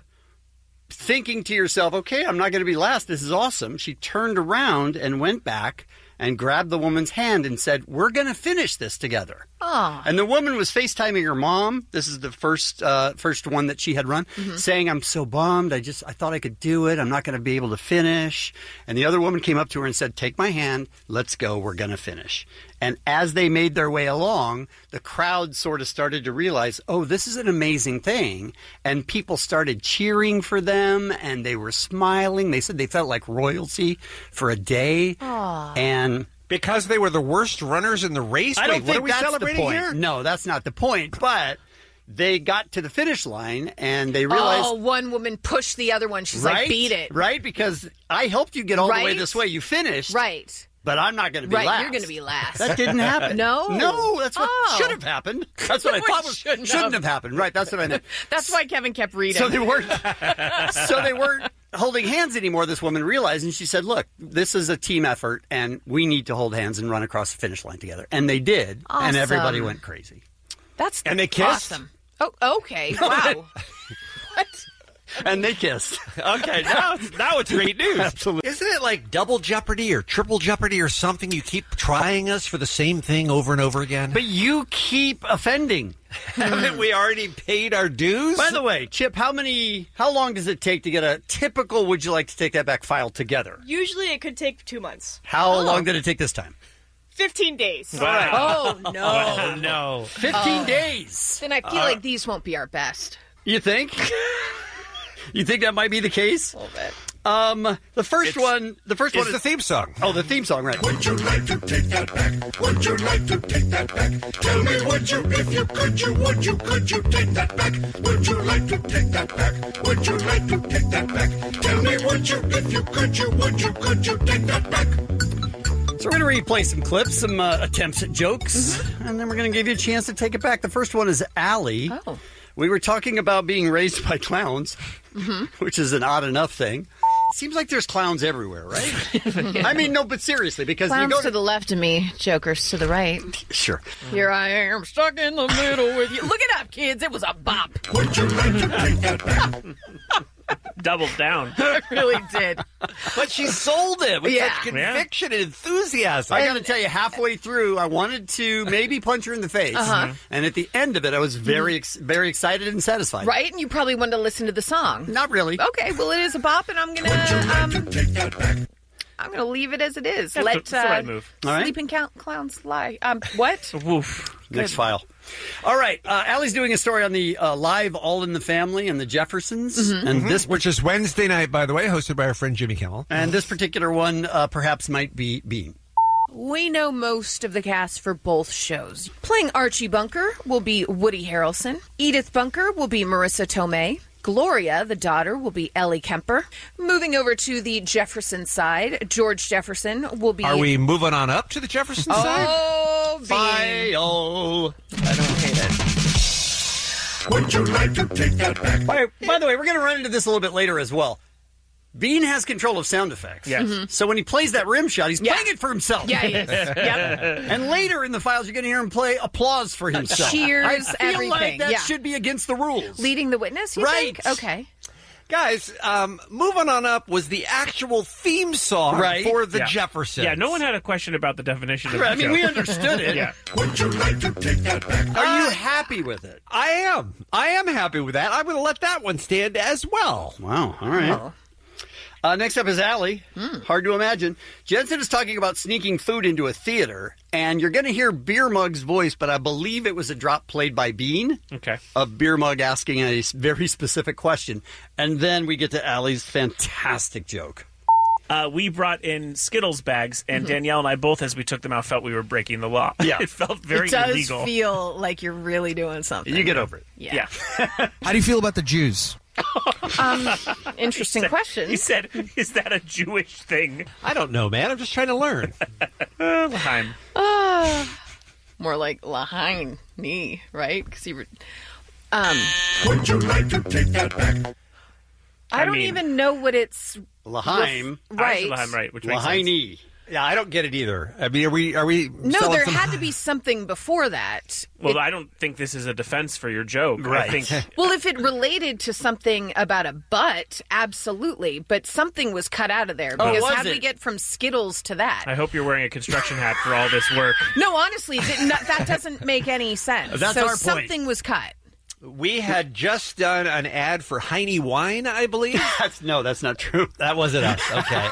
thinking to yourself, okay, I'm not going to be last, this is awesome, she turned around and went back and grabbed the woman's hand and said, we're going to finish this together. Oh. And the woman was FaceTiming her mom. This is the first uh, first one that she had run, Mhm. saying, I'm so bummed. I just, I thought I could do it. I'm not going to be able to finish. And the other woman came up to her and said, take my hand. Let's go. We're going to finish. And as they made their way along, the crowd sort of started to realize, oh, this is an amazing thing. And people started cheering for them, and they were smiling. They said they felt like royalty for a day. Aw. And because they were the worst runners in the race? I don't Wait, think what are we that's celebrating the point. here? No, that's not the point. But they got to the finish line and they realized, Oh, one woman pushed the other one. She's right, like, beat it. right? Because I helped you get all the way Right? this way. You finished, Right. but I'm not going to be Right, last. you're going to be last. That didn't happen. No? no, that's what Oh. should have happened. That's what I What thought was, shouldn't shouldn't, have? have happened. Right, that's what I meant. That's why Kevin kept reading. So they weren't. so they weren't holding hands anymore. This woman realized, and she said, "Look, this is a team effort, and we need to hold hands and run across the finish line together." And they did, Awesome. and everybody went crazy. That's And they kissed? awesome. Oh, okay. Wow. What? And they kissed. Okay, now it's, now it's great news. Absolutely. Isn't it like double jeopardy or triple jeopardy or something? You keep trying us for the same thing over and over again? But you keep offending. Haven't we already paid our dues? By the way, Chip, how many? How long does it take to get a typical "Would you like to take that back" file together? Usually it could take two months. How long did it take this time? fifteen days. Oh, no. Oh, no. Fifteen Oh. days. Then I feel Uh, like these won't be our best. You think? You think that might be the case? A little bit. Um, the first It's- one, the first It's one the is theme song. oh, the theme song, right? Would you like to take that back? Would you like to take that back? Tell me, would you, if you could, you would you, could you take that back? Would you like to take that back? Would you like to take that back? Tell me, would you, if you could, you would you, could you take that back? So we're going to replay some clips, some uh, attempts at jokes, and then we're going to give you a chance to take it back. The first one is Allie. Oh. We were talking about being raised by clowns, which is an odd enough thing. It seems like there's clowns everywhere, right? I mean, no, but seriously, because Clowns you go to the left of me, jokers to the right. Sure. Here I am, stuck in the middle with you. Look it up, kids. It was a bop. Would you like to take that back? Doubled down. I really did. But she sold it with Yeah. such conviction and enthusiasm. I got to tell you, halfway through, I wanted to maybe punch her in the face, Uh-huh. and at the end of it, I was very, ex- very excited and satisfied. Right? And you probably wanted to listen to the song. Not really. Okay, well, it is a bop, and I'm going Would you like to... to Um, take that back? I'm going to leave it as it is. That's Let the- that's the right uh, move. All right. sleeping count clowns lie. Um, what? Woof. Next file. All right. Uh, Allie's doing a story on the uh, live All in the Family and the Jeffersons. Mm-hmm. And Mhm. this which is Wednesday night, by the way, hosted by our friend Jimmy Kimmel. and this particular one uh, perhaps might be Bean. We know most of the cast for both shows. Playing Archie Bunker will be Woody Harrelson. Edith Bunker will be Marissa Tomei. Gloria, the daughter, will be Ellie Kemper. Moving over to the Jefferson side, George Jefferson will be... Are we moving on up to the Jefferson side? Oh, Bean. File. I don't hate it. Would you like to take that back? By, by the way, we're going to run into this a little bit later as well. Bean has control of sound effects. Yes. Mm-hmm. So when he plays that rim shot, he's Yeah. playing it for himself. Yeah, he is. Yep. And later in the files, you're going to hear him play applause for himself. Cheers, I feel everything. like that Yeah. should be against the rules. Leading the witness, you Right. think? Okay. Guys, um, Moving On Up was the actual theme song Right. for the Yeah. Jeffersons. Yeah, no one had a question about the definition of I the mean, joke. we understood it. Yeah. Would you like to take that back? Are you happy with it? I am. I am happy with that. I'm going to let that one stand as well. Wow. All right. Oh. Uh, next up is Allie. Hard to imagine. Jensen is talking about sneaking food into a theater, and you're going to hear Beer Mug's voice, but I believe it was a drop played by Bean. Okay. Of Beer Mug asking a s- very specific question. And then we get to Allie's fantastic joke. Uh, we brought in Skittles bags, and Danielle and I both, as we took them out, felt we were breaking the law. Yeah. It felt very it does illegal. feel like you're really doing something. You get over it. Yeah. Yeah. How do you feel about the Jews? Um, interesting He said- question. He said, "Is that a Jewish thing?" I don't know, man. I'm just trying to learn. Uh, L'chaim. Uh, more like Lahain, me, right? Because you were. Um, Would you like to take that back? I, I don't mean- even know what it's. Lahaim. Right. L'chaim, right? Which makes sense. Lahaini. Yeah, I don't get it either. I mean, are we? Are we? No, selling there some- had to be something before that. Well, I don't think this is a defense for your joke. Right. I think Well, if it related to something about a butt, absolutely. But something was cut out of there. Oh, Because was how do we it? get from Skittles to that? I hope you're wearing a construction hat for all this work. No, honestly, th- no, that doesn't make any sense. That's so our point. something was cut. We had just done an ad for Heine Wine, I believe. That's, no, that's not true. That wasn't us. Okay.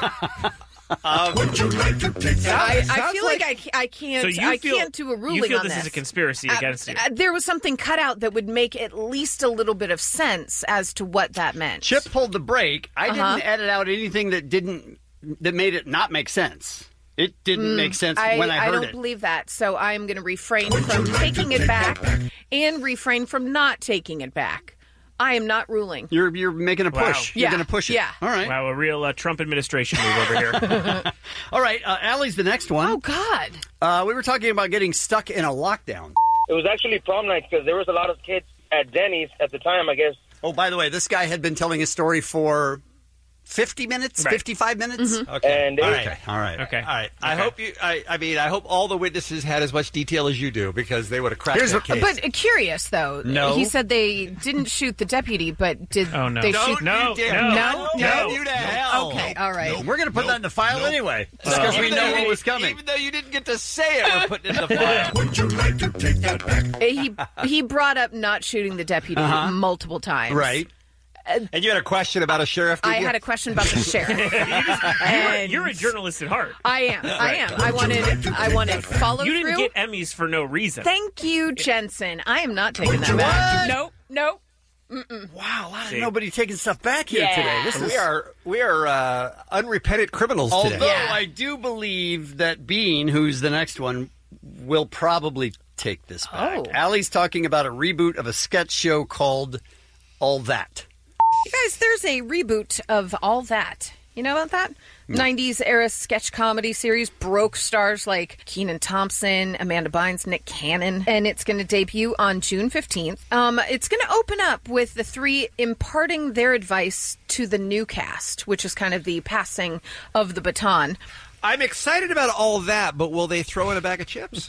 um, Would you like to take that I, back? I feel like, I, ca- I can't. So you I feel can't do a ruling you feel on this, this is a conspiracy Uh, against you. uh, there was something cut out that would make at least a little bit of sense as to what that meant. Chip pulled the brake. I Uh-huh. didn't edit out anything that didn't that made it not make sense. It didn't make sense I, when I heard don't it. believe that, so I am going to refrain from taking it back and refrain from not taking it back. I am not ruling. You're you're making a Wow. push. You're Yeah, going to push it. yeah. All right. Wow, a real uh, Trump administration move over here. All right. Uh, Allie's the next one. Oh God. Uh, we were talking about getting stuck in a lockdown. It was actually prom night because there was a lot of kids at Denny's at the time, I guess. Oh, by the way, this guy had been telling his story for fifty minutes, Right. fifty-five minutes. Okay. And they- all right. Okay. All right. Okay. All right. I Okay. hope you. I, I mean, I hope all the witnesses had as much detail as you do because they would have cracked Here's that what- case. But uh, curious though, No. he said they didn't shoot the deputy, but did Oh, no. they Don't shoot? No, you dare. no, No? Damn no. you to hell. Okay, all right. We're going to put that in the file anyway, just because we Even know though what you- was coming. Even though you didn't get to say it, we're putting it in the file. Would you like to take that back? Uh, He he brought up not shooting the deputy Uh-huh. multiple times. Right. And you had a question about a sheriff, did I you? had a question about the sheriff. You're, And you're a journalist at heart. I am. I am. I wanted. I wanted follow You didn't through. get Emmys for no reason. Thank you, Jensen. I am not taking that back. Nope. Nope. Mm-mm. Wow, a lot of See. nobody taking stuff back here Yeah. today. This is we are we are uh, unrepentant criminals Although today. Yeah. I do believe that Bean, who's the next one, will probably take this back. Oh. Allie's talking about a reboot of a sketch show called All That. You guys, there's a reboot of All That. You know about that? nineties era sketch comedy series broke stars like Kenan Thompson, Amanda Bynes, Nick Cannon, and it's going to debut on June fifteenth. Um, it's going to open up with the three imparting their advice to the new cast, which is kind of the passing of the baton. I'm excited about all that, but will they throw in a bag of chips?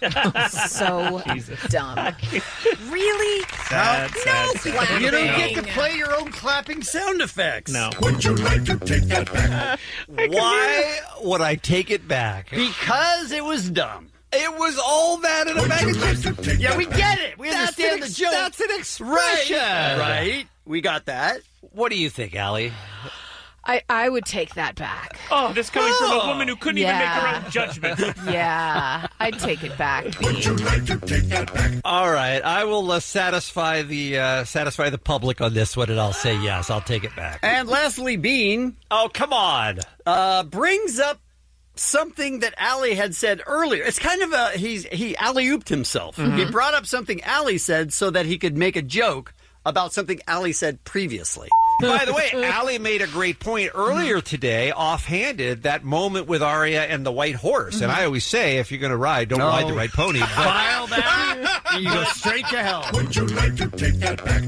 So dumb. Really? Sad, no sad, sad. clapping. You don't get to play your own clapping sound effects. No. Would you like to take that back? Why would I take it back? Because it was dumb. It was all that in a bag of chips. Yeah, we get it. We That's understand an the ex- joke. That's an expression. Right. Right. We got that. What do you think, Allie? I, I would take that back. Oh, this coming from a woman who couldn't Yeah. even make her own judgment. Yeah, I'd take it back. Would you like to take that back? All right, I will uh, satisfy the uh, satisfy the public on this one, and I'll say yes. I'll take it back. And Leslie Bean. Oh, come on. Uh, brings up something that Allie had said earlier. It's kind of a he's he alley-ooped himself. Mm-hmm. He brought up something Allie said so that he could make a joke about something Allie said previously. By the way, Allie made a great point earlier today, offhanded, that moment with Arya and the white horse. And I always say, if you're going to ride, don't No. ride the right pony. But File that. You go straight to hell. Would you like to take that back?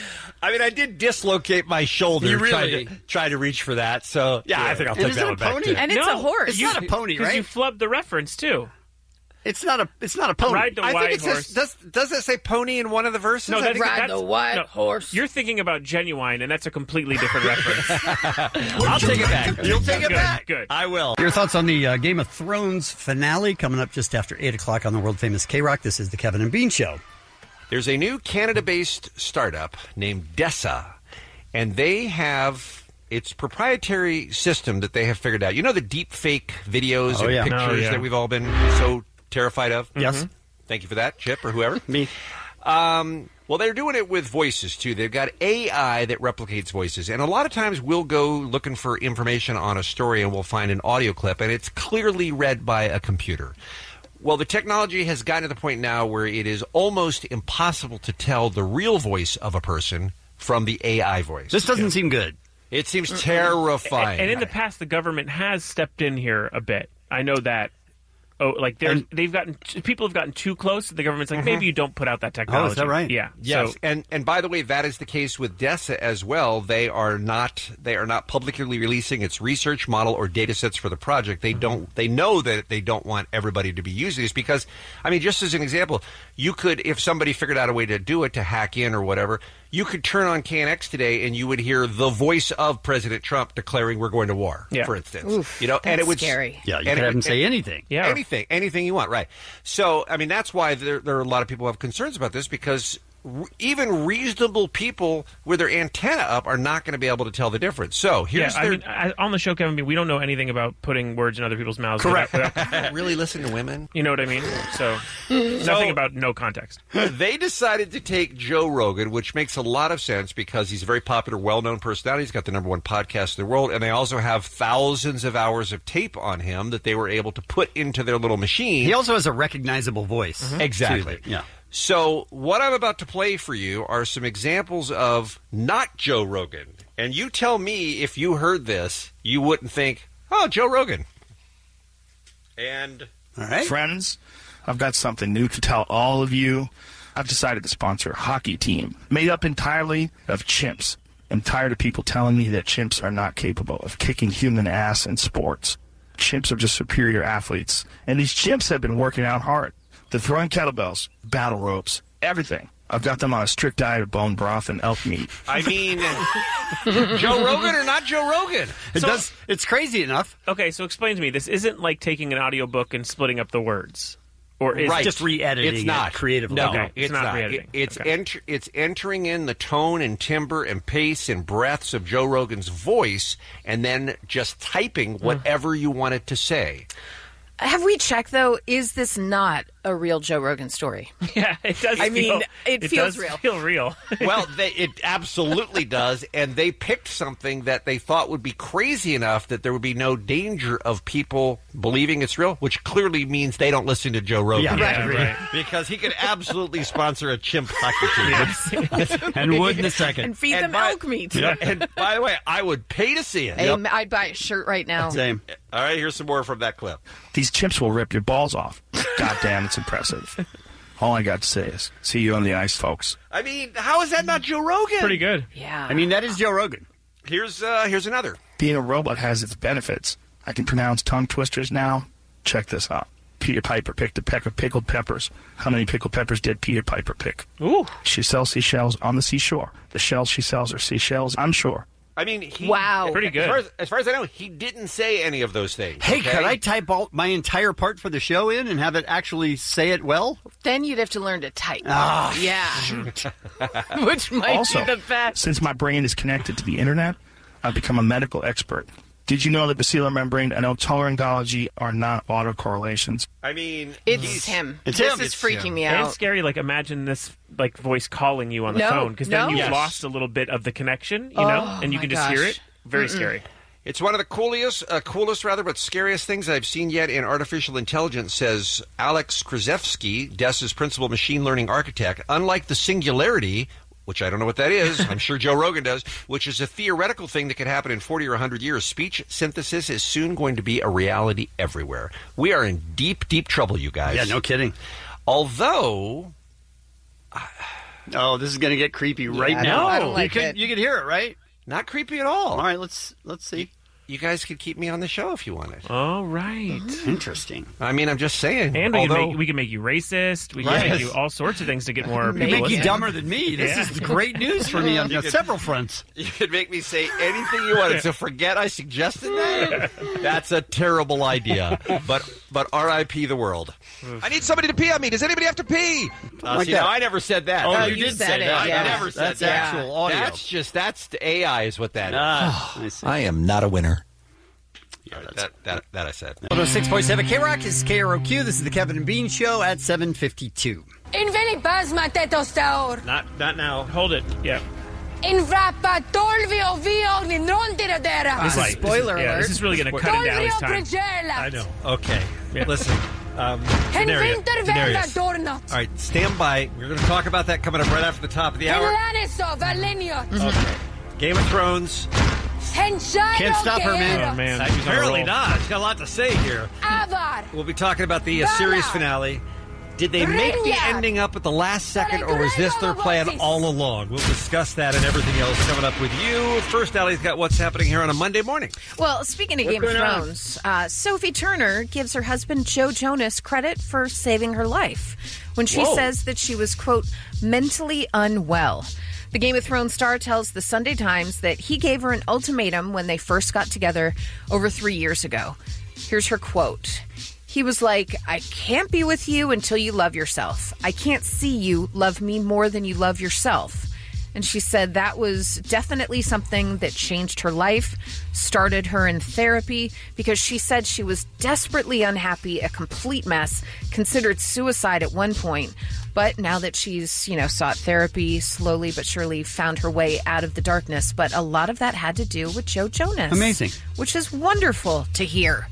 I mean, I did dislocate my shoulder You trying really- to try to reach for that. So yeah, I think I'll And take is that it a one back pony? too. And it's No, a horse. It's not a pony, Because right? you flubbed the reference, too. It's not a. It's not a pony. Ride the I white think it horse. says, does does it say pony in one of the verses? No, I that's, think that's the white no, horse. You're thinking about Genuine, and that's a completely different reference. I'll take it back. You'll take it Good, back. good. I will. Your thoughts on the uh, Game of Thrones finale coming up just after eight o'clock on the world famous K Rock. This is the Kevin and Bean Show. There's a new Canada-based startup named Dessa, and they have its proprietary system that they have figured out. You know the deep fake videos Oh, and yeah. pictures Oh, yeah. that we've all been so terrified of? Yes. Thank you for that, Chip, or whoever. Me. Um, well, they're doing it with voices, too. They've got A I that replicates voices. And a lot of times we'll go looking for information on a story and we'll find an audio clip, and it's clearly read by a computer. Well, the technology has gotten to the point now where it is almost impossible to tell the real voice of a person from the A I voice. This doesn't seem good. It seems terrifying. And in the past, the government has stepped in here a bit. I know that. Oh, like they're, And- they've gotten people have gotten too close. The government's like, maybe you don't put out that technology. Oh, is that right? Yeah. Yes, So, and and by the way, that is the case with Dessa as well. They are not they are not publicly releasing its research model or data sets for the project. They don't they know that they don't want everybody to be using this because, I mean, just as an example, you could, if somebody figured out a way to do it, to hack in or whatever, you could turn on K N X today and you would hear the voice of President Trump declaring we're going to war, Yeah. for instance. Oof, you know, and that's it would scary. Yeah, you and could it have him would- say anything. Yeah. Anything, anything you want, right? So, I mean, that's why there, there are a lot of people who have concerns about this because r- even reasonable people with their antenna up are not going to be able to tell the difference. So yeah, here's I their. mean, I, on the show, Kevin, we don't know anything about putting words in other people's mouths. Correct. without- without- really listen to women. you know what I mean? So, nothing about no context. They decided to take Joe Rogan, which makes a lot of sense because he's a very popular, well-known personality. He's got the number one podcast in the world, and they also have thousands of hours of tape on him that they were able to put into their little machine. He also has a recognizable voice. Exactly. too. Yeah. So, what I'm about to play for you are some examples of not Joe Rogan. And you tell me if you heard this, you wouldn't think, oh, Joe Rogan. And All right. Friends, I've got something new to tell all of you. I've decided to sponsor a hockey team made up entirely of chimps. I'm tired of people telling me that chimps are not capable of kicking human ass in sports. Chimps are just superior athletes. And these chimps have been working out hard. They're throwing kettlebells, battle ropes, everything. I've got them on a strict diet of bone broth and elk meat. I mean, Joe Rogan or not Joe Rogan? It So- does. It's crazy enough. Okay, so explain to me. This isn't like taking an audiobook and splitting up the words. Or is Right. Just re-editing It's not it creatively. No, Okay, it's, it's not not. re-editing. It- it's Okay. enter, it's entering in the tone and timbre and pace and breaths of Joe Rogan's voice, and then just typing whatever you want it to say. Have we checked, though? Is this not a real Joe Rogan story? Yeah, it does. I feel, mean, it feels does real. Feel real. Well, they, it absolutely does, and they picked something that they thought would be crazy enough that there would be no danger of people believing it's real, which clearly means they don't listen to Joe Rogan. Yeah, right, right. Because he could absolutely sponsor a chimp hockey team. And would in a second. And feed And them by- elk meat. Yeah, and by the way, I would pay to see it. Hey, I'd buy a shirt right now. Same. All right, here's some more from that clip. These chimps will rip your balls off. God damn, it's impressive. All I got to say is, see you on the ice, folks. I mean, how is that not Joe Rogan? Pretty good. Yeah. I mean, that is Joe Rogan. Here's uh, here's another. Being a robot has its benefits. I can pronounce tongue twisters now. Check this out. Peter Piper picked a peck of pickled peppers. How many pickled peppers did Peter Piper pick? Ooh. She sells seashells on the seashore. The shells she sells are seashells, I'm sure. I mean, he, Wow. Pretty good. As far as, as far as I know, he didn't say any of those things. Hey, okay? could I type all my entire part for the show in and have it actually say it well? Then you'd have to learn to type. Ah, yeah. Which might Also, be the best. since my brain is connected to the internet, I've become a medical expert. Did you know that basilar membrane and otolaryngology are not autocorrelations? I mean, It's him. It's this him. is It's freaking him. me And out. it's scary. Like, imagine this like voice calling you on the No, phone, because then no. you've Yes. lost a little bit of the connection, you Oh, know, and you my can just hear gosh. it. Very Mm-mm. scary. It's one of the coolest, uh, coolest rather, but scariest things I've seen yet in artificial intelligence, says Alex Krzyzewski, Dessa's principal machine learning architect. Unlike the singularity, which I don't know what that is, I'm sure Joe Rogan does, which is a theoretical thing that could happen in forty or one hundred years, speech synthesis is soon going to be a reality everywhere. We are in deep, deep trouble, you guys. Yeah, no kidding. Although... Oh, this is going to get creepy right Yeah, I now. know. I don't like you, can, it. you can hear it, right? Not creepy at all. All right, let's let's see. You guys could keep me on the show if you wanted. All right. Interesting. I mean, I'm just saying. And we, although, can make, we can make you racist. We can Right. make you all sorts of things to get more Make people you listening. dumber than me. This Yeah. is great news for me on You could- several fronts. You could make me say anything you wanted. So forget I suggested that. That's a terrible idea. But but R I P the world. I need somebody to pee on me. Does anybody have to pee? Uh, Like see, that. now, I never said that. Oh, No, you did said say it, that. yeah. I never said That's that. actual audio. That's just that's the A I is what that is. Ah, I see. I am not a winner. All right, that, that that I said. one oh six point seven K Rock is K R O Q. This is the Kevin and Bean Show at seven fifty-two. Invelipaz matetostaur. Not not now. Hold it. Yeah. Infrapatolvio vio nindrontiradera. This is, spoiler this is, yeah, alert. this is really going to cut into Dolvio Allie's time. prigela. I know. Okay. Yeah. Listen. Um, Daenerys, Henvinter Daenerys. vela dornot. All right, stand by. We're going to talk about that coming up right after the top of the hour. Hilaniso valeniot. Okay. Game of Thrones. Henchado Can't stop her, man. Oh, man. She's on a Apparently roll. not. She's got a lot to say here. Avar. We'll be talking about the uh, series finale. Did they make the Brilliant. ending up at the last second, or was this their plan all along? We'll discuss that and everything else coming up with you. First, Allie's got what's happening here on a Monday morning. Well, speaking of What's Game of going on? Thrones, uh, Sophie Turner gives her husband Joe Jonas credit for saving her life when she Whoa. says that she was, quote, mentally unwell. The Game of Thrones star tells the Sunday Times that he gave her an ultimatum when they first got together over three years ago. Here's her quote. He was like, I can't be with you until you love yourself. I can't see you love me more than you love yourself. And she said that was definitely something that changed her life, started her in therapy, because she said she was desperately unhappy, a complete mess, considered suicide at one point. But now that she's, you know, sought therapy, slowly but surely found her way out of the darkness. But a lot of that had to do with Joe Jonas. Amazing. Which is wonderful to hear.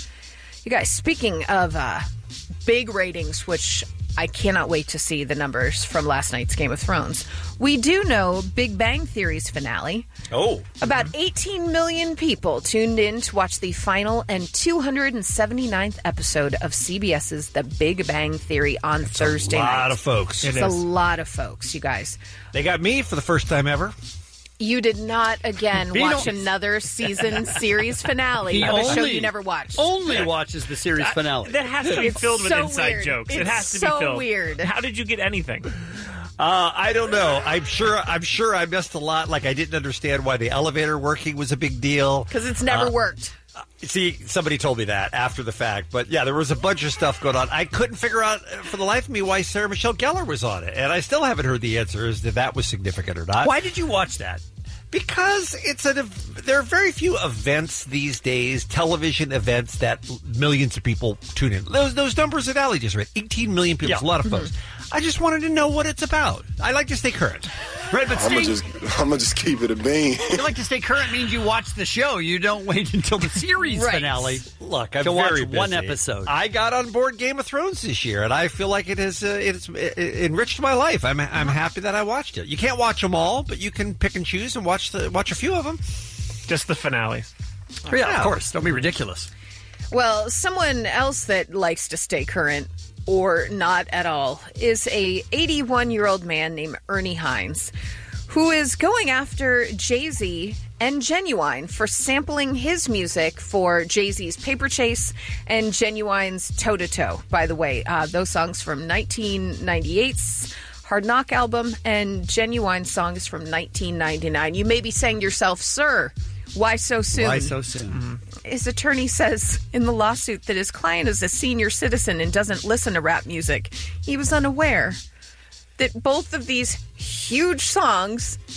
You guys, speaking of uh, big ratings, which I cannot wait to see the numbers from last night's Game of Thrones, we do know Big Bang Theory's finale. Oh. About eighteen million people tuned in to watch the final and two hundred seventy-ninth episode of CBS's The Big Bang Theory on Thursday A lot night. of folks. It's a lot of folks, you guys. They got me for the first time ever. You did not, again, He watch don't- another season series finale He of a show only- you never watched. Only watches the series finale. That has to be It's filled with so inside weird. jokes. it It's has to so be filled. weird. How did you get anything? Uh, I don't know. I'm sure. I'm sure I missed a lot. Like I didn't understand why the elevator working was a big deal Because it's never Uh, worked. See, somebody told me that after the fact, but yeah, there was a bunch of stuff going on. I couldn't figure out uh, for the life of me why Sarah Michelle Gellar was on it, and I still haven't heard the answer as to if that was significant or not. Why did you watch that? Because it's a there are very few events these days, television events that millions of people tune in. Those those numbers that Allie just read, eighteen million people, Yeah. it's a lot of folks. I just wanted to know what it's about. I like to stay current. Right, but I'm gonna staying, just, I'm gonna just keep it a bean. you like to stay current means you watch the show. You don't wait until the series Right. finale. Look, I'm To watch very one busy. episode. I got on board Game of Thrones this year, and I feel like it has uh, it's it, it enriched my life. I'm I'm happy that I watched it. You can't watch them all, but you can pick and choose and watch the watch a few of them. Just the finales. Yeah, Yeah. of course. Don't be ridiculous. Well, someone else that likes to stay current, or not at all, is a eighty-one-year-old man named Ernie Hines, who is going after Jay-Z and Genuine for sampling his music for Jay-Z's Paper Chase and Genuine's Toe to Toe. By the way, uh, those songs from nineteen ninety-eight's Hard Knock album and Genuine songs from nineteen ninety-nine. You may be saying to yourself, sir, why so soon? Why so soon? His attorney says in the lawsuit that his client is a senior citizen and doesn't listen to rap music. He was unaware that both of these huge songs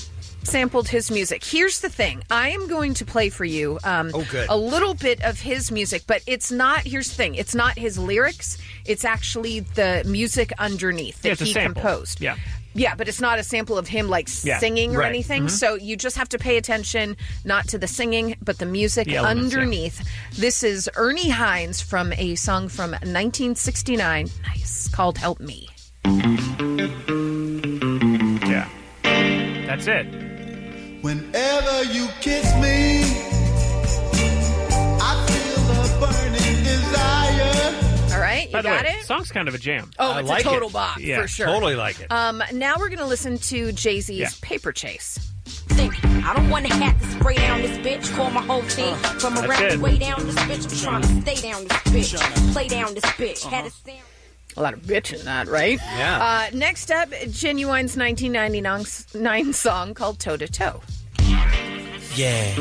sampled his music. Here's the thing. I am going to play for you um, Oh, good. a little bit of his music, but it's not, here's the thing, it's not his lyrics. It's actually the music underneath that Yeah, it's a he sample. composed. Yeah. Yeah, but it's not a sample of him like Yeah, singing or right. anything. Mhm. So you just have to pay attention, not to the singing, but the music The elements, yeah. underneath. This is Ernie Hines from a song from nineteen sixty-nine. Nice. Called Help Me. Yeah. That's it. Whenever you kiss me, I feel a burning desire. All right, you By the got way, it? song's kind of a jam. Oh, I it's like a total it. bop, Yeah, for sure. Totally like it. Um, now we're going to listen to Jay-Z's Yeah. Paper Chase. I don't want to have to spray down this bitch. Call my whole team from That's around it. the way down this bitch. I'm trying to stay down this bitch. Play down this bitch. Had it sound. A lot of bitch in that, right? Yeah. Uh, next up, Genuine's nineteen ninety-nine song called Toe to Toe. Yeah.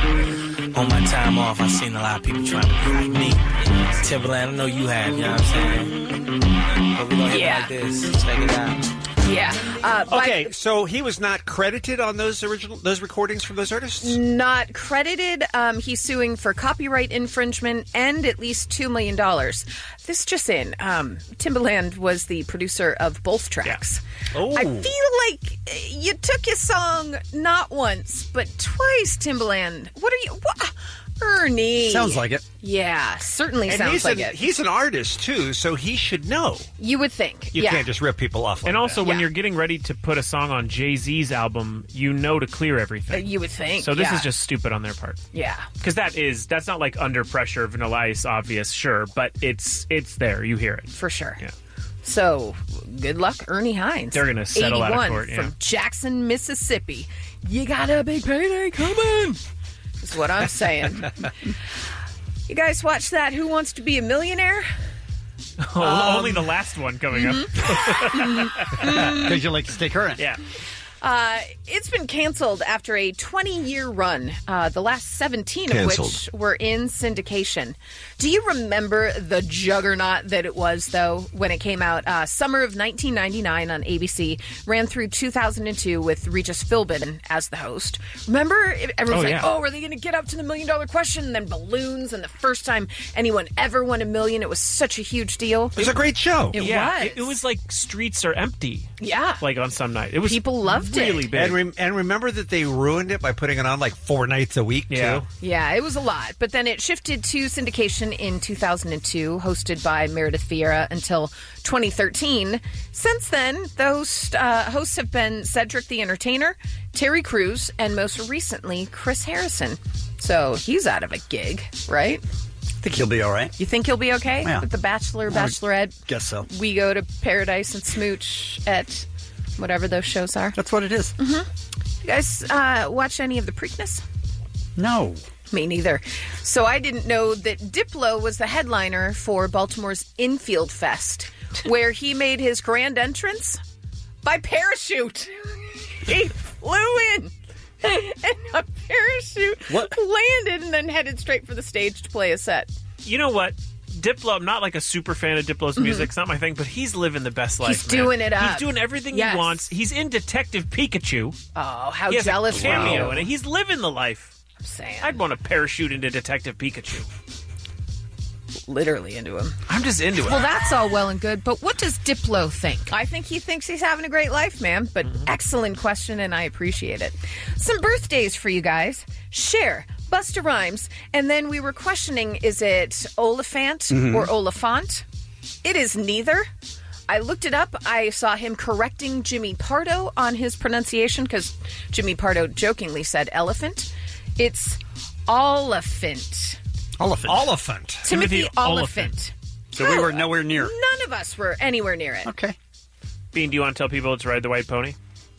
On my time off, I've seen a lot of people trying to be like me. Timberland, I know you have, you know what I'm saying? But we gonna hit Yeah. it like this. Check it out. Yeah. Uh, by- Okay, so he was not credited on those original those recordings from those artists? Not credited. Um, he's suing for copyright infringement and at least two million dollars. This just in. Um, Timbaland was the producer of both tracks. Oh. I feel like uh, you took his song not once, but twice, Timbaland. What are you... What? Ernie. Sounds like it. Yeah, certainly And sounds he's like an, it. he's an artist, too, so he should know. You would think. You yeah. can't just rip people off like And also, that. when Yeah. you're getting ready to put a song on Jay-Z's album, you know to clear Uh, everything. you would think. So this yeah. is just stupid on their part. Yeah. Because that is that's not like under pressure, Vanilla Ice, obvious, sure, but it's it's there. You hear it For sure. Yeah. So, good luck, Ernie Hines. They're gonna settle out of eighty-one court, yeah. from Jackson, Mississippi. You got a big payday coming. Is what I'm saying. You guys watch that Who Wants to Be a Millionaire? Oh, Um, only the last one coming up. Because you like to stay current. Yeah. Uh, it's been canceled after a twenty-year run, uh, the last seventeen Canceled. of which were in syndication. Do you remember the juggernaut that it was, though, when it came out? Uh, summer of nineteen ninety-nine on A B C, ran through two thousand two with Regis Philbin as the host. Remember? Everyone's Oh, like, yeah. oh, are they going to get up to the million-dollar question? And then balloons, and the first time anyone ever won a million, it was such a huge deal. It was a great show. It yeah, was. It, it was like streets are empty. Yeah. Like on some night. It was People loved really it. big. And, rem- and remember that they ruined it by putting it on like four nights a week, Yeah. too? Yeah, it was a lot. But then it shifted to syndication in two thousand two, hosted by Meredith Vieira until twenty thirteen. Since then, the host, uh, hosts have been Cedric the Entertainer, Terry Crews, and most recently, Chris Harrison. So he's out of a gig, right? I think he'll be all right. You think he'll be okay Yeah. with The Bachelor, I would Bachelorette? Guess so. We go to Paradise and Smooch at whatever those shows are. That's what it is. You guys uh, watch any of the Preakness? No. Me neither. So I didn't know that Diplo was the headliner for Baltimore's Infield Fest, where he made his grand entrance by parachute. He flew in, and a parachute What? landed and then headed straight for the stage to play a set. You know what? Diplo, I'm not like a super fan of Diplo's music. It's not my thing, but he's living the best life. Mm-hmm. He's man. doing it up. He's doing everything Yes. he wants. He's in Detective Pikachu. Oh, how he has jealous a cameo were in you? it. He's living the life. I'm saying. I'd want to parachute into Detective Pikachu. Literally into him. I'm just into it. Well, that's all well and good, but what does Diplo think? I think he thinks he's having a great life, man. But excellent question, and I appreciate it. Some birthdays for you guys. Cher, Busta Rhymes, and then we were questioning, is it Oliphant Mhm. or Oliphant? It is neither. I looked it up. I saw him correcting Jimmy Pardo on his pronunciation because Jimmy Pardo jokingly said elephant. It's Oliphant. Oliphant. Oliphant. Timothy Oliphant. So we were nowhere near. None of us were anywhere near it. Okay. Bean, do you want to tell people to ride the white pony?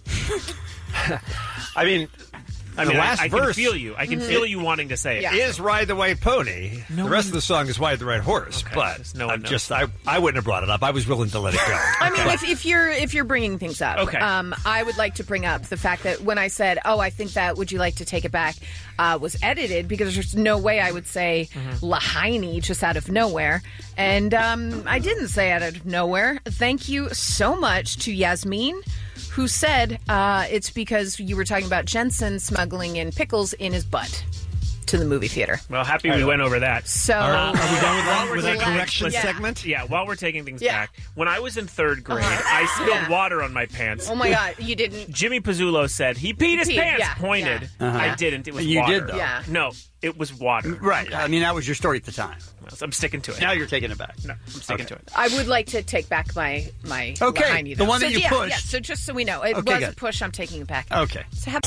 I mean, I the mean, last I, I can verse feel you. I can Mm-hmm. feel you wanting to say it. is Ride the White Pony. No the rest one- of the song is Ride the Red Horse, Okay, but just no one I'm knows. just I, I wouldn't have brought it up. I was willing to let it go. I mean, if, if you're if you're bringing things up, Okay. um, I would like to bring up the fact that when I said, "Oh, I think that would you like to take it back," uh, was edited because there's no way I would say Mm-hmm. Lahaini just out of nowhere, and um, I didn't say out of nowhere. Thank you so much to Yasmin, who said uh, it's because you were talking about Jensen smuggling in pickles in his butt to the movie theater. Well, happy we went over that. So, Are, are we done with that, with that taking- correction Listen, segment? Yeah, while we're taking things Yeah. back. When I was in third grade, Uh-huh. I spilled Yeah. water on my pants. Oh my God, you didn't. Jimmy Pizzulo said he peed his Peed, pants. yeah, Pointed. yeah. Uh-huh. I didn't. It was You water. did, though. Yeah. No, it was water. Right. I mean, that was your story at the time. So I'm sticking to it. Now you're taking it back. No, I'm sticking to it. I would like to take back my my Okay, behind you, the though. one that so, you yeah, pushed. Yeah, so just so we know, it Okay, was a good. push. I'm taking it back. Okay. So have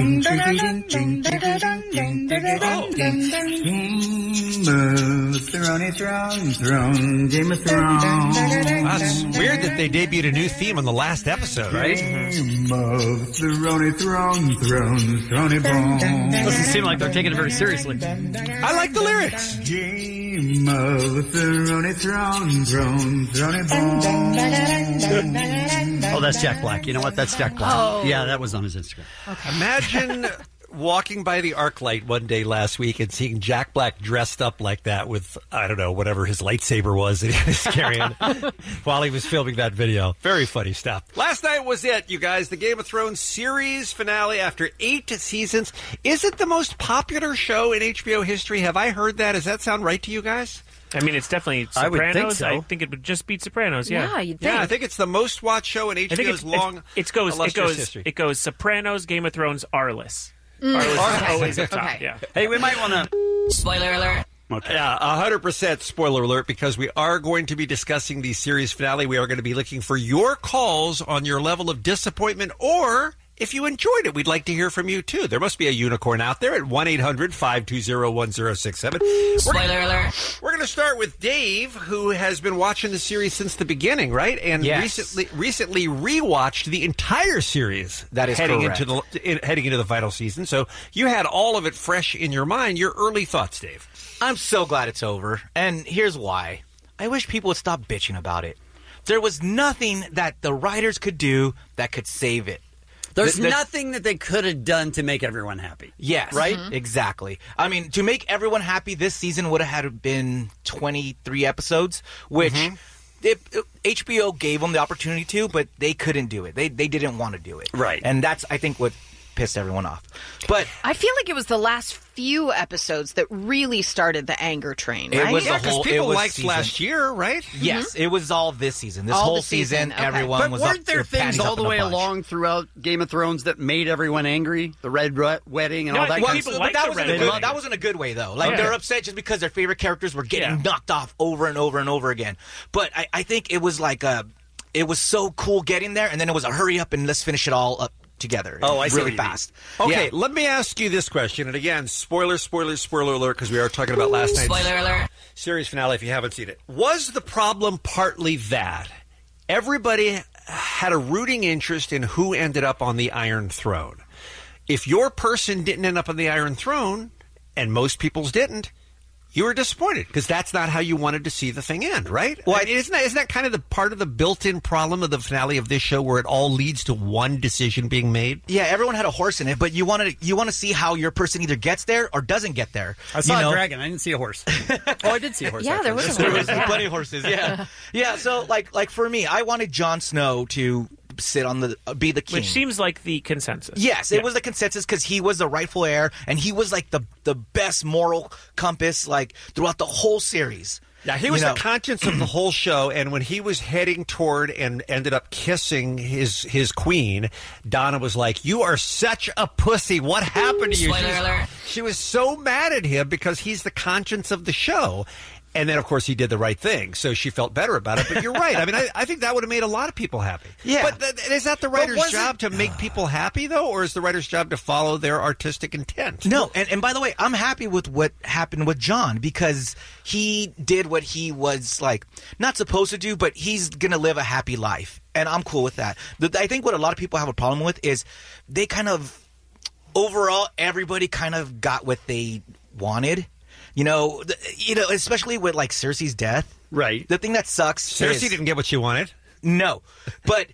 That's weird that they debuted a new theme on the last episode, right? Doesn't seem like they're taking it very seriously. I like the lyrics. Game of Throne, throne, throne, throne, Oh, that's Jack Black. You know what? That's Jack Black. Oh. Yeah, that was on his Instagram. Imagine walking by the arc light one day last week and seeing Jack Black dressed up like that with, I don't know, whatever his lightsaber was that he was carrying while he was filming that video. Very funny stuff. Last night was it, you guys. The Game of Thrones series finale after eight seasons. Is it the most popular show in H B O history? Have I heard that? Does that sound right to you guys? I mean, it's definitely I would think Sopranos. so. I think it would just beat Sopranos. Yeah, Yeah, you'd think. Yeah, I think it's the most watched show in I think H B O's it's, long, it's, it goes it illustrious goes history. it goes Sopranos, Game of Thrones, Arliss. Mm. Arliss Okay. is always up top. Okay. Yeah. Hey, we might want to. Spoiler alert. Okay. Yeah, one hundred percent spoiler alert, because we are going to be discussing the series finale. We are going to be looking for your calls on your level of disappointment, or if you enjoyed it. We'd like to hear from you, too. There must be a unicorn out there at one eight hundred five two zero one zero six seven. Spoiler alert. We're going to start with Dave, who has been watching the series since the beginning, right? And Yes. recently recently rewatched the entire series. That is heading correct. into the in, heading into the final season. So you had all of it fresh in your mind. Your early thoughts, Dave? I'm so glad it's over. And here's why. I wish people would stop bitching about it. There was nothing that the writers could do that could save it. There's The- the- nothing that they could have done to make everyone happy. Yes. Right? Exactly. I mean, to make everyone happy, this season would have had to been twenty-three episodes, which it, it- H B O gave them the opportunity to, but they couldn't do it. They they didn't want to do it. Right. And that's, I think, what pissed everyone off. But I feel like it was the last few episodes that really started the anger train, It right? was Yeah, the because whole- people it was liked season. last year, right? Yes, it was all this season. This All whole the season, season, okay. everyone But was weren't up, there their things panties all up the in a way bunch. along throughout Game of Thrones that made everyone angry? The red ru- wedding and No, all I that think kind people of But stuff? like that the wasn't, red a good, wedding. that wasn't a good way, though. Like, Okay. they're upset just because their favorite characters were getting Yeah. knocked off over and over and over again. But I, I think it was like a, it was so cool getting there, and then it was a hurry up and let's finish it all up together. Oh, I see what really you mean. fast. Okay, Yeah. let me ask you this question. And again, spoiler, spoiler, spoiler alert, because we are talking about last night's Spoiler alert. series finale if you haven't seen it. Was the problem partly that everybody had a rooting interest in who ended up on the Iron Throne? If your person didn't end up on the Iron Throne, and most people's didn't, you were disappointed because that's not how you wanted to see the thing end, right? Well, I mean, isn't that, isn't that kind of the part of the built-in problem of the finale of this show, where it all leads to one decision being made? Yeah, everyone had a horse in it, but you wanted you want to see how your person either gets there or doesn't get there. I saw you know? a dragon. I didn't see a horse. Oh, I did see a horse. Yeah, there was a There horse. was plenty of horses. Yeah, yeah. So like like for me, I wanted Jon Snow to sit on the uh, be the king. Which seems like the consensus. Yes, it was the consensus because he was the rightful heir, and he was like the the best moral compass like throughout the whole series. Yeah, he was You know. the conscience of the whole show, and when he was heading toward and ended up kissing his his queen, Donna was like, "You are such a pussy. What happened to you?" She Spoiler was, alert. she was so mad at him because he's the conscience of the show. And then, of course, he did the right thing, so she felt better about it. But you're right. I mean, I, I think that would have made a lot of people happy. Yeah. But th- is that the writer's was it- job to make people happy, though? Or is the writer's job to follow their artistic intent? No, and, and by the way, I'm happy with what happened with John because he did what he was like not supposed to do, but he's gonna live a happy life, and I'm cool with that. The, I think what a lot of people have a problem with is they kind of overall everybody kind of got what they wanted. You know, the, you know, especially with like Cersei's death. Right. The thing that sucks. Cersei is- didn't get what she wanted. No, but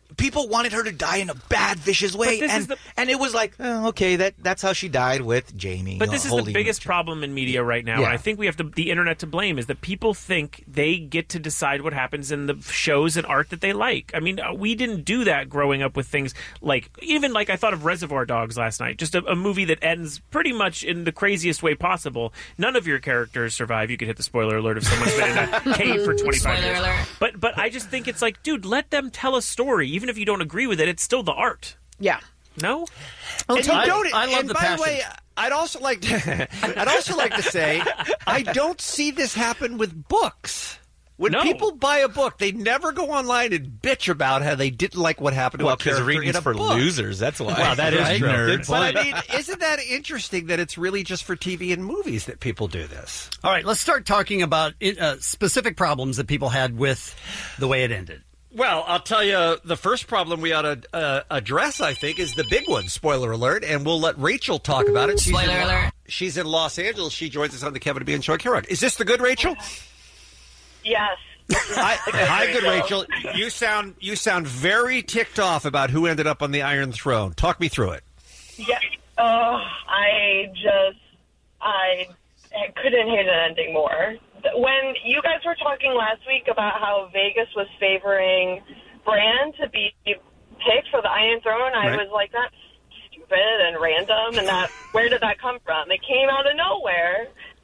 people wanted her to die in a bad, vicious way, this and is the- and it was like, oh, okay, that that's how she died with Jamie. But uh, this is holding the biggest problem in media right now, Yeah. and I think we have to, the internet to blame, is that people think they get to decide what happens in the shows and art that they like. I mean, uh, we didn't do that growing up with things like, even like I thought of Reservoir Dogs last night, just a, a movie that ends pretty much in the craziest way possible. None of your characters survive. You could hit the spoiler alert if someone's been in a cave for twenty-five Spoiler years. alert. But, but I just think it's like, dude, let them tell a story. Even if you don't agree with it, it's still the art. Yeah. No? And you I- don't, I love and the by passion. the way, I'd also like to, I'd also like to say, I don't see this happen with books. When No. people buy a book, they never go online and bitch about how they didn't like what happened to Well, a 'cause character reading's in a for book. losers, that's why. Well, that is Right? true. Good But point. I mean, isn't that interesting that it's really just for T V and movies that people do this? All right, let's start talking about uh, specific problems that people had with the way it ended. Well, I'll tell you, the first problem we ought to uh, address, I think, is the big one. Spoiler alert, and we'll let Rachel talk about it. She's Spoiler in, alert. She's in Los Angeles. She joins us on the Kevin and Show. Karen, is this the good Rachel? Yes. Hi, hi, good Rachel. You sound you sound very ticked off about who ended up on the Iron Throne. Talk me through it. Yeah. Oh, I just, I, I couldn't hate an ending more. When you guys were talking last week about how Vegas was favoring Bran to be picked for the Iron Throne, I Right. was like, that's stupid and random, and that, where did that come from? It came out of nowhere.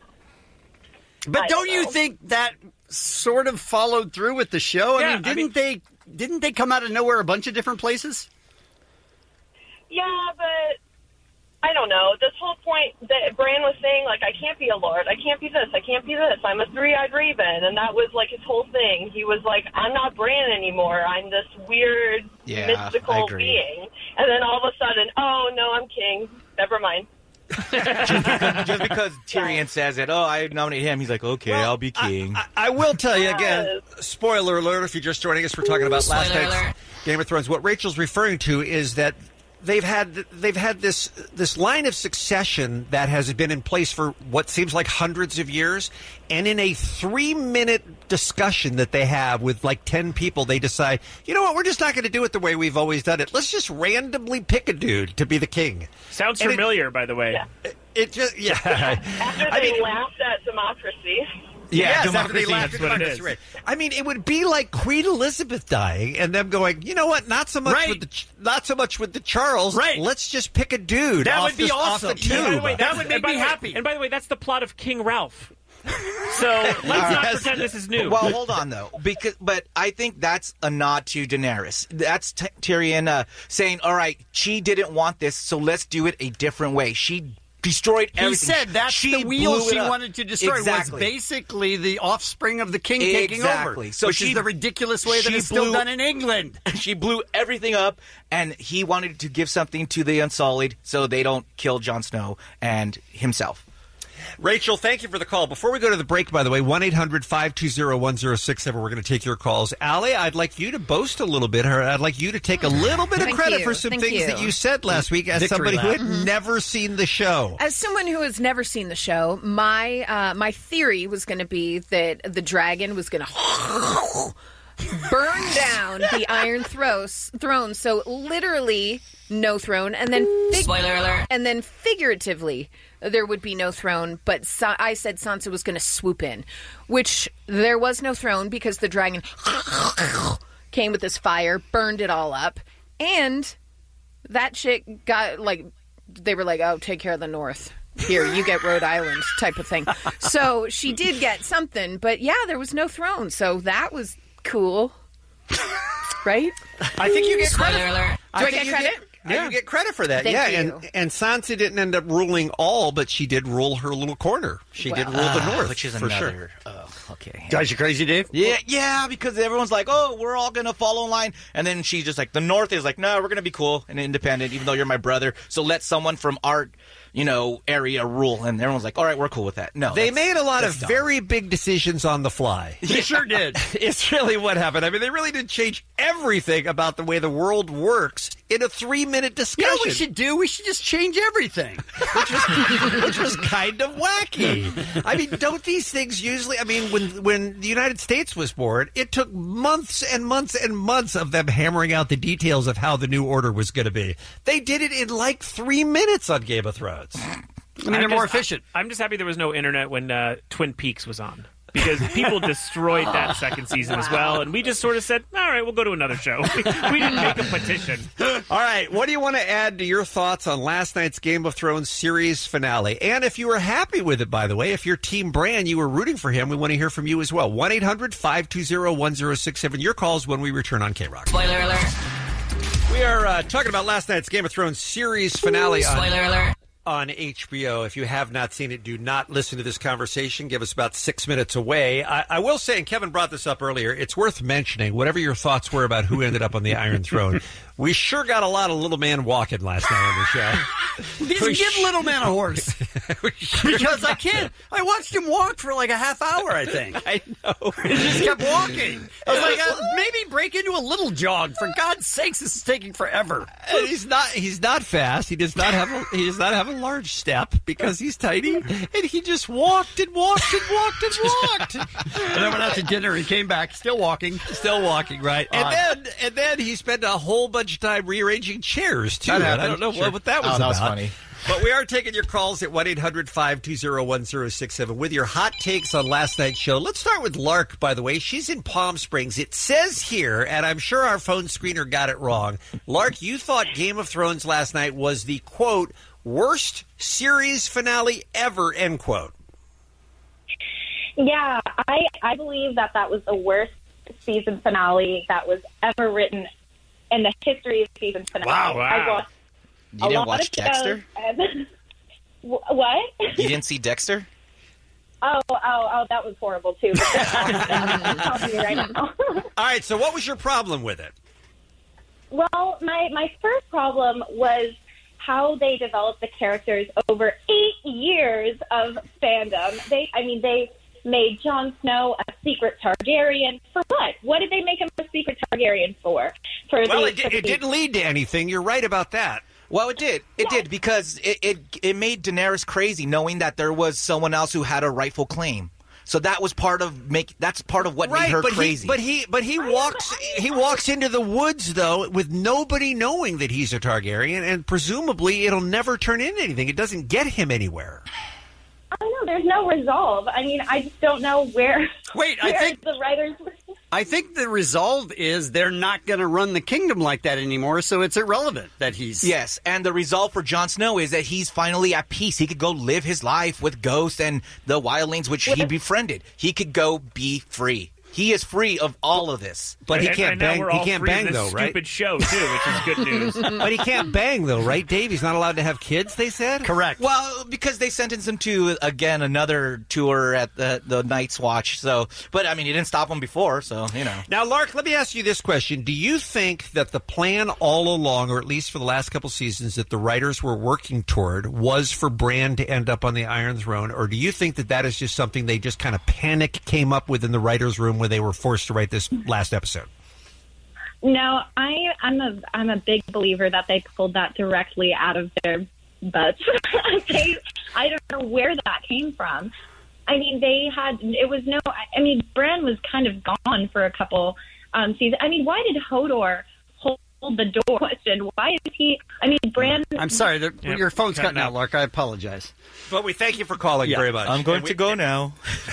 But I don't don't you know. think that sort of followed through with the show? Yeah, I I mean, didn't mean- they didn't they come out of nowhere a bunch of different places? Yeah, but I don't know. This whole point that Bran was saying, like, I can't be a lord. I can't be this. I can't be this. I'm a three-eyed raven. And that was, like, his whole thing. He was like, I'm not Bran anymore. I'm this weird, Yeah, I mystical agree. being. And then all of a sudden, oh, no, I'm king. Never mind. Just because Tyrion says it, oh, I nominate him, he's like, okay, I'll be king. I, I will tell you again, spoiler alert, if you're just joining us, we're talking about last Spoiler night's alert. Game of Thrones. What Rachel's referring to is that they've had they've had this this line of succession that has been in place for what seems like hundreds of years, and in a three minute discussion that they have with like ten people, they decide, you know what, we're just not going to do it the way we've always done it. Let's just randomly pick a dude to be the king. Sounds And it- familiar, by the way. It just yeah. After I they mean, laughed at democracy. Yes, after democracy, they laughed that's at what it democracy, is. right. I mean, it would be like Queen Elizabeth dying and them going, you know what? Not so much Right. with the Ch- not so much with the Charles. Right. Let's just pick a dude. That off would be the, off the awesome. tube. And by the way, That that's- would make and by me the way- happy. And by the way, that's the plot of King Ralph. So let's not Yes. pretend this is new. Well, hold on though, because but I think that's a nod to Daenerys. That's T- Tyrion uh, saying, "All right, she didn't want this, so let's do it a different way." She destroyed He everything. said that's she the wheel blew it she up. wanted to destroy Exactly. was basically the offspring of the king taking Exactly. over, So which she- is the ridiculous way that she it's still blew- done in England. She blew everything up, and he wanted to give something to the Unsullied so they don't kill Jon Snow and himself. Rachel, thank you for the call. Before we go to the break, by the way, one eight hundred five two zero one zero six seven. We're going to take your calls. Allie, I'd like you to boast a little bit. Or I'd like you to take a little bit of Thank credit you. for some Thank things you. that you said last week as Victory somebody who lap. had never seen the show. As someone who has never seen the show, my uh, my theory was going to be that the dragon was going to burn down the Iron Thros- Throne. So literally no throne, and then fig- Spoiler alert. and then figuratively there would be no throne. But Sa- I said Sansa was going to swoop in, which there was no throne because the dragon came with this fire, burned it all up, and that chick got like they were like, oh, take care of the North. Here, you get Rhode Island type of thing. So she did get something, but yeah, there was no throne. So that was cool. Right? I think you get Spoiler credit. alert. I Do I think get you credit? Yeah, you get credit for that. Thank yeah, you. and and Sansa didn't end up ruling all, but she did rule her little corner. She did rule the Ah, North, which is for another. sure. Oh, okay. Guys, you crazy, Dave? Yeah, yeah, because everyone's like, oh, we're all going to follow in line. And then she's just like, the North is like, no, we're going to be cool and independent, even though you're my brother. So let someone from our, you know, area rule, and everyone's like, all right, we're cool with that. No, They that's- made a lot of that's dumb. very big decisions on the fly. They sure did. It's really what happened. I mean, they really did change everything about the way the world works in a three-minute You discussion. know what we should do? We should just change everything. which was which was kind of wacky. I mean, don't these things usually? I mean, when when the United States was born, it took months and months and months of them hammering out the details of how the new order was going to be. They did it in like three minutes on Game of Thrones. I mean, they're more efficient. I'm just happy there was no internet when uh, Twin Peaks was on. Because people destroyed that second season as well, and we just sort of said, all right, we'll go to another show. We didn't make a petition. All right, what do you want to add to your thoughts on last night's Game of Thrones series finale? And if you were happy with it, by the way, if you're Team Bran, you were rooting for him, we want to hear from you as well. one eight hundred five two zero one zero six seven. Your calls when we return on K-Rock. Spoiler alert. We are uh, talking about last night's Game of Thrones series finale on, Spoiler alert. on H B O. If you have not seen it, do not listen to this conversation. Give us about six minutes away. I, I will say, and Kevin brought this up earlier, it's worth mentioning, whatever your thoughts were about who ended up on the Iron Throne, we sure got a lot of little man walking last night on the show. Just We give sh- Little Man a horse. Because I can't. I watched him walk for like a half hour, I think. I know. He just kept walking. I was like, uh, maybe break into a little jog. For God's sakes, this is taking forever. And he's not. He's not fast. He does not have. A, he does not have a large step because he's tiny. And he just walked and walked and walked and walked. And then went out to dinner and came back, still walking. Still walking, right? And Uh, then, and then he spent a whole bunch of time rearranging chairs too. That And I happened. don't know Sure. what, what that was Oh, about. that was funny. But we are taking your calls at one eight hundred five two zero one zero six seven with your hot takes on last night's show. Let's start with Lark, by the way. She's in Palm Springs. It says here, and I'm sure our phone screener got it wrong, Lark, you thought Game of Thrones last night was the, quote, worst series finale ever, end quote. Yeah, I, I believe that that was the worst season finale that was ever written in the history of season finale. Wow. I watched You a didn't lot watch of shows Dexter? and- Wh- what? You didn't see Dexter? Oh, oh, oh, that was horrible, too. But I'm telling you right now. All right, so what was your problem with it? Well, my, my first problem was how they developed the characters over eight years of fandom. They, I mean, they made Jon Snow a secret Targaryen. For what? What did they make him a secret Targaryen for? For Well, the, it, for di- it the- didn't lead to anything. You're right about that. Well, it did. It did because it, it it made Daenerys crazy, knowing that there was someone else who had a rightful claim. So that was part of make. That's part of what Right, made her but crazy. he, but he, but he walks, he walks into the woods though with nobody knowing that he's a Targaryen, and presumably it'll never turn into anything. It doesn't get him anywhere. I don't know. There's no resolve. I mean, I just don't know where. Wait, I where think- the writers. I think the resolve is they're not going to run the kingdom like that anymore, so it's irrelevant that he's... Yes, and the result for Jon Snow is that he's finally at peace. He could go live his life with Ghost and the wildlings which he befriended. He could go be free. He is free of all of this. But he And- can't and now bang. we're He all can't free of bang this though, right? Stupid show too, which is good news. But he can't bang though, right, Dave? He's not allowed to have kids. They said correct. Well, because they sentenced him to again another tour at the the Night's Watch. So, but I mean, he didn't stop him before, so you know. Now, Lark, let me ask you this question: do you think that the plan all along, or at least for the last couple seasons, that the writers were working toward, was for Bran to end up on the Iron Throne, or do you think that that is just something they just kind of panic came up with in the writers' room when they were forced to write this last episode? No, I, I'm a I'm a big believer that they pulled that directly out of their butts. they, I don't know where that came from. I mean, they had it was no. I mean, Bran was kind of gone for a couple um, seasons. I mean, why did Hodor hold the door? Question: why is he? I mean, Bran. I'm sorry, the, Yep, your phone's cutting cutting out, out. Lark. I apologize. But we thank you for calling Yeah. very much. I'm going And we- to go now.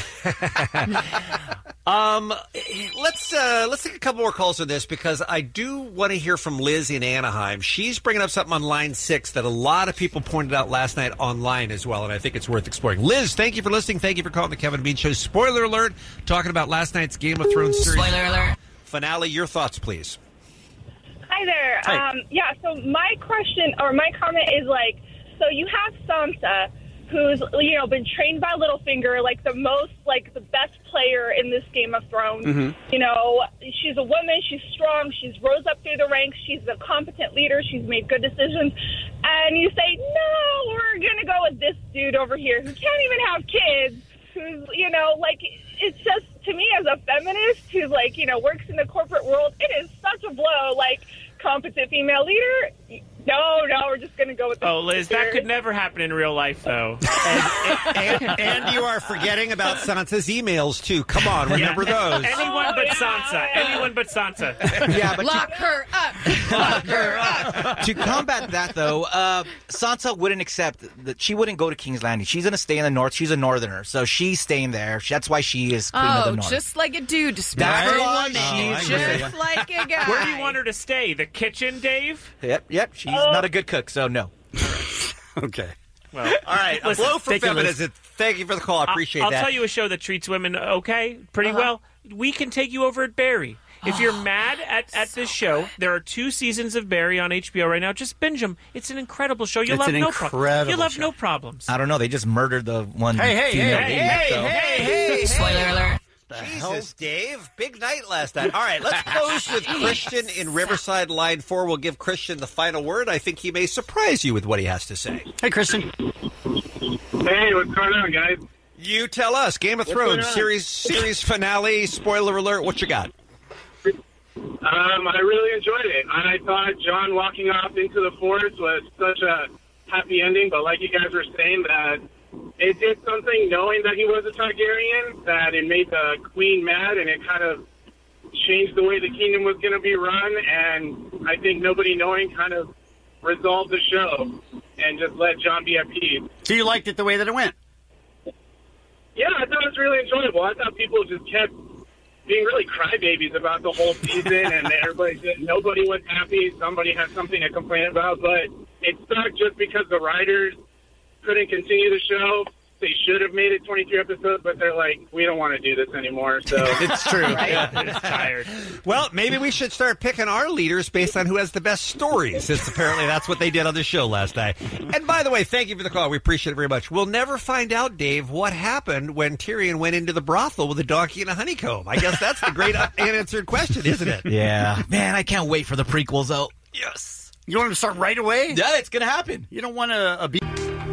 Um, let's uh, let's take a couple more calls on this because I do want to hear from Liz in Anaheim. She's bringing up something on line six that a lot of people pointed out last night online as well, and I think it's worth exploring. Liz, thank you for listening. Thank you for calling the Kevin and Bean Show. Spoiler alert! Talking about last night's Game of Thrones series Spoiler alert. finale. Your thoughts, please. Hi there. Hi. Um, yeah, so my question or my comment is like, so you have Sansa, who's, you know, been trained by Littlefinger, like the most, like the best player in this Game of Thrones. Mhm. You know, she's a woman, she's strong, she's rose up through the ranks, she's a competent leader, she's made good decisions. And you say, no, we're gonna go with this dude over here who can't even have kids, who's, you know, like, it's just, to me as a feminist who's, like, you know, works in the corporate world, it is such a blow. Like, competent female leader, no, no, we're just going to go with this. Oh, Liz, that could never happen in real life, though. and, and, and you are forgetting about Sansa's emails, too. Come on, remember Yeah. those. Anyone Oh, but yeah. Sansa. Anyone but Sansa. Yeah, but Lock her up. Lock her up. to combat that, though, uh, Sansa wouldn't accept that. She wouldn't go to King's Landing. She's going to stay in the north. She's a northerner, so she's staying there. That's why she is queen of Oh, the north. just like a dude. That's Right? why Woman. she's Just like a guy. Where do you want her to stay? The kitchen, Dave? Yep, yep. She's not a good cook, so no. Okay. Well, All right, a listen, blow for thank you, Liz. feminism. Thank you for the call. I appreciate I'll, that. I'll tell you a show that treats women okay, pretty Uh-huh. well. We can take you over at Barry. If you're mad at, at this show, there are two seasons of Barry on H B O right now. Just binge them. It's an incredible show. You'll It's have an no problems. incredible You'll have show. no problems. I don't know. They just murdered the one Hey, hey, female hey, lead, hey, so- hey, hey, Spoiler hey. alert. Jesus, Dave. Big night last night. All right, let's close with Christian in Riverside, line four. We'll give Christian the final word. I think he may surprise you with what he has to say. Hey, Christian. Hey, what's going on, guys? You tell us. Game of What's going Thrones on? series series finale. Spoiler alert. What you got? Um, I really enjoyed it. I thought John walking off into the forest was such a happy ending, but like you guys were saying, that it did something knowing that he was a Targaryen, that it made the queen mad, and it kind of changed the way the kingdom was going to be run, and I think nobody knowing kind of resolved the show and just let John be at peace. So you liked it the way that it went? Yeah, I thought it was really enjoyable. I thought people just kept being really crybabies about the whole season, and everybody, just, nobody was happy. Somebody had something to complain about, but it sucked just because the writers couldn't continue the show. They should have made it twenty-three episodes, but they're like, we don't want to do this anymore. So It's true. Yeah, it's tired. Well, maybe we should start picking our leaders based on who has the best stories, since apparently that's what they did on the show last night. And by the way, thank you for the call. We appreciate it very much. We'll never find out, Dave, what happened when Tyrion went into the brothel with a donkey and a honeycomb. I guess that's the great unanswered question, isn't it? Yeah. Man, I can't wait for the prequels, though. Yes. You want him to start right away? Yeah, it's going to happen. You don't want a, a be-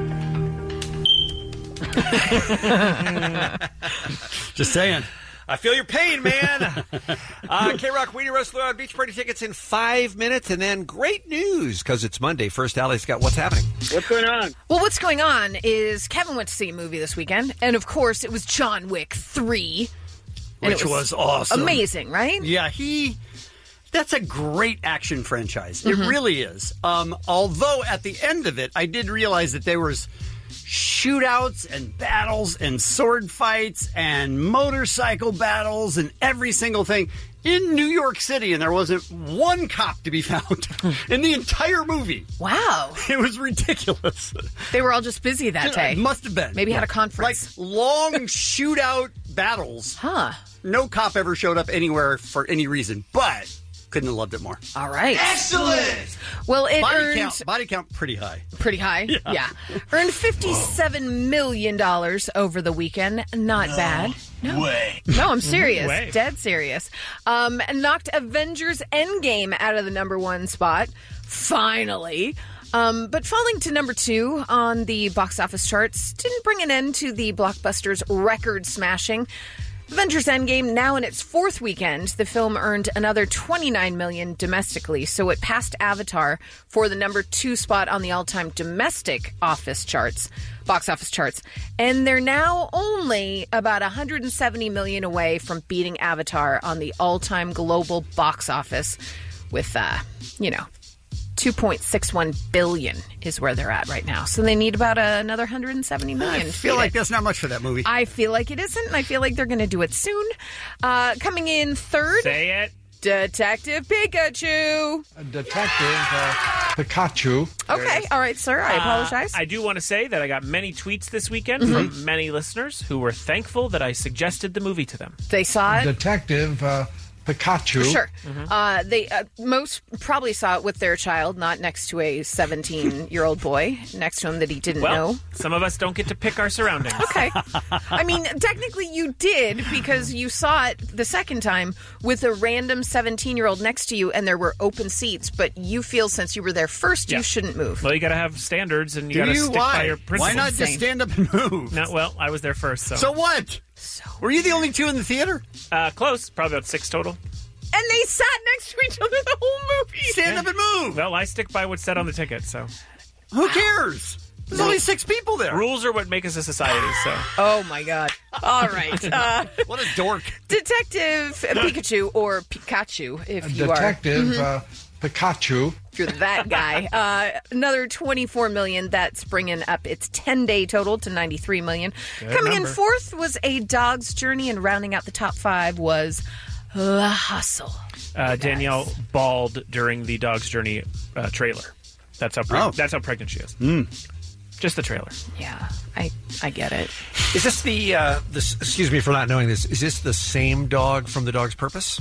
Just saying. I feel your pain, man. uh, K-Rock, Weenie Roast, on Beach Party tickets in five minutes, and then great news, because it's Monday. First, Allie's got what's happening. what's going on? Well, what's going on is Kevin went to see a movie this weekend, and of course, it was John Wick three. And Which it was awesome. Amazing, right? Yeah, he... That's a great action franchise. It Mhm. really is. Um, although at the end of it, I did realize that there was shootouts and battles and sword fights and motorcycle battles and every single thing in New York City, and there wasn't one cop to be found in the entire movie. Wow. It was ridiculous. They were all just busy that day. It must have been. Maybe had a conference. Like long shootout battles. Huh. No cop ever showed up anywhere for any reason, but couldn't have loved it more. All right. Excellent! Well, it body earned... count, body count pretty high. Pretty high, Yeah. yeah. Earned fifty-seven million dollars over the weekend. Not bad. No way. No, I'm serious. Way. Dead serious. Um, knocked Avengers Endgame out of the number one spot. Finally. Um, but falling to number two on the box office charts didn't bring an end to the blockbuster's record smashing. Avengers Endgame, now in its fourth weekend, the film earned another twenty-nine million dollars domestically, so it passed Avatar for the number two spot on the all-time domestic office charts, box office charts. And they're now only about one hundred seventy million dollars away from beating Avatar on the all-time global box office with, uh, you know, two point six one billion dollars is where they're at right now. So they need about uh, another one hundred seventy million dollars. I feel like that's not much for that movie. I feel like it isn't, and I feel like they're going to do it soon. Uh, coming in third. Say it. Detective Pikachu. Detective uh, Pikachu. Okay, all right, sir. I apologize. Uh, I do want to say that I got many tweets this weekend Mhm. from many listeners who were thankful that I suggested the movie to them. They saw it. Detective uh, Pikachu. Sure. Uh, they uh, most probably saw it with their child, not next to a seventeen-year-old boy next to him that he didn't Well, know. some of us don't get to pick our surroundings. Okay. I mean, technically you did because you saw it the second time with a random seventeen-year-old next to you and there were open seats, but you feel since you were there first, Yeah. you shouldn't move. Well, you got to have standards, and you Do got to you? stick Why? by your principles. Why not just stand up and move? No, well, I was there first, so. So what? Were you the only two in the theater? Uh, close. Probably about six total. And they sat next to each other the whole movie. Stand up and move. Well, I stick by what's said on the ticket, so. Who cares? There's only six people there. Rules are what make us a society, so. Oh, my God. All right. Uh, what a dork. Detective Pikachu, or Pikachu, if you Detective are. uh, Pikachu. If you're that guy. Uh, another twenty-four million dollars. That's bringing up its ten-day total to ninety-three million dollars. Good Coming number. in fourth was A Dog's Journey, and rounding out the top five was The Hustle. Uh, Danielle bawled during the Dog's Journey uh, trailer. That's how preg- Oh. that's how pregnant she is. Mm. Just the trailer. Yeah, I I get it. Is this the, uh, this? Excuse me for not knowing this. Is this the same dog from The Dog's Purpose?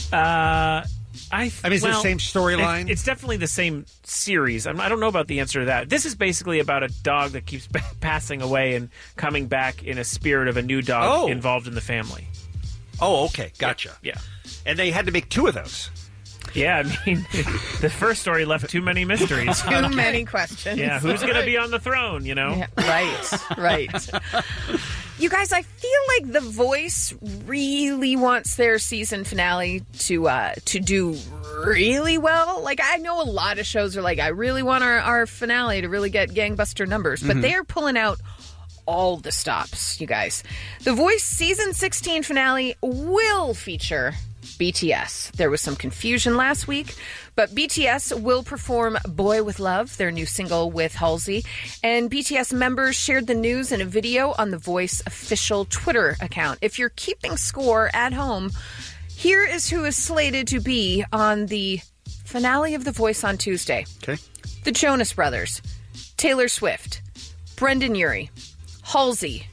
Uh, I, I mean, is it the well, same storyline? it- It's definitely the same series. I'm, I don't know about the answer to that. This is basically about a dog that keeps p- passing away and coming back in a spirit of a new dog Oh. involved in the family. Oh, okay, gotcha. Yeah. And they had to make two of those. Yeah, I mean, the first story left too many mysteries. Too many questions. Yeah, who's going to be on the throne, you know? Yeah, right, right. You guys, I feel like The Voice really wants their season finale to uh, to do really well. Like, I know a lot of shows are like, I really want our, our finale to really get gangbuster numbers, but Mhm. they are pulling out all the stops, you guys. The Voice season sixteen finale will feature B T S. There was some confusion last week, but B T S will perform Boy With Love, their new single with Halsey. And B T S members shared the news in a video on the Voice official Twitter account. If you're keeping score at home, here is who is slated to be on the finale of The Voice on Tuesday. Okay. The Jonas Brothers, Taylor Swift, Brendan Urie, Halsey,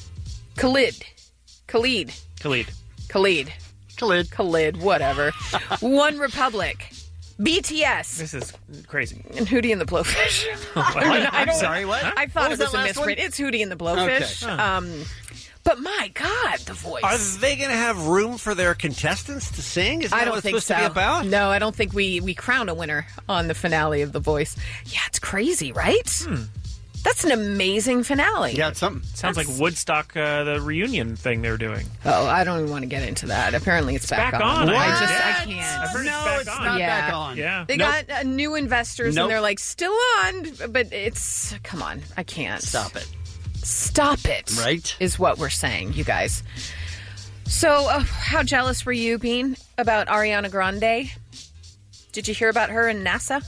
Khalid, Khalid, Khalid. Khalid. Khalid. Khalid, whatever. One Republic, B T S, This is crazy. and Hootie and the Blowfish. What? I mean, I I'm don't- sorry, what? I thought What it was was that a last misprint. one? It's Hootie and the Blowfish. Okay. Um, but my God, The Voice. Are they going to have room for their contestants to sing? Is that I don't what it's think supposed so. to be about? No, I don't think we we crown a winner on the finale of The Voice. Yeah, it's crazy, right? Hmm. That's an amazing finale. Yeah, it's something. Sounds That's- like Woodstock, uh, the reunion thing they were doing. Oh, I don't even want to get into that. Apparently, it's, back, back on. I I just, heard. I I've can't. heard no, it's it's back on. not Yeah. back on. Yeah. They Nope. got uh, new investors, Nope. and they're like, still on, but it's come on, I can't Stop it. Stop it. Right? Is what we're saying, you guys. So, uh, how jealous were you, Bean, about Ariana Grande? Did you hear about her in NASA?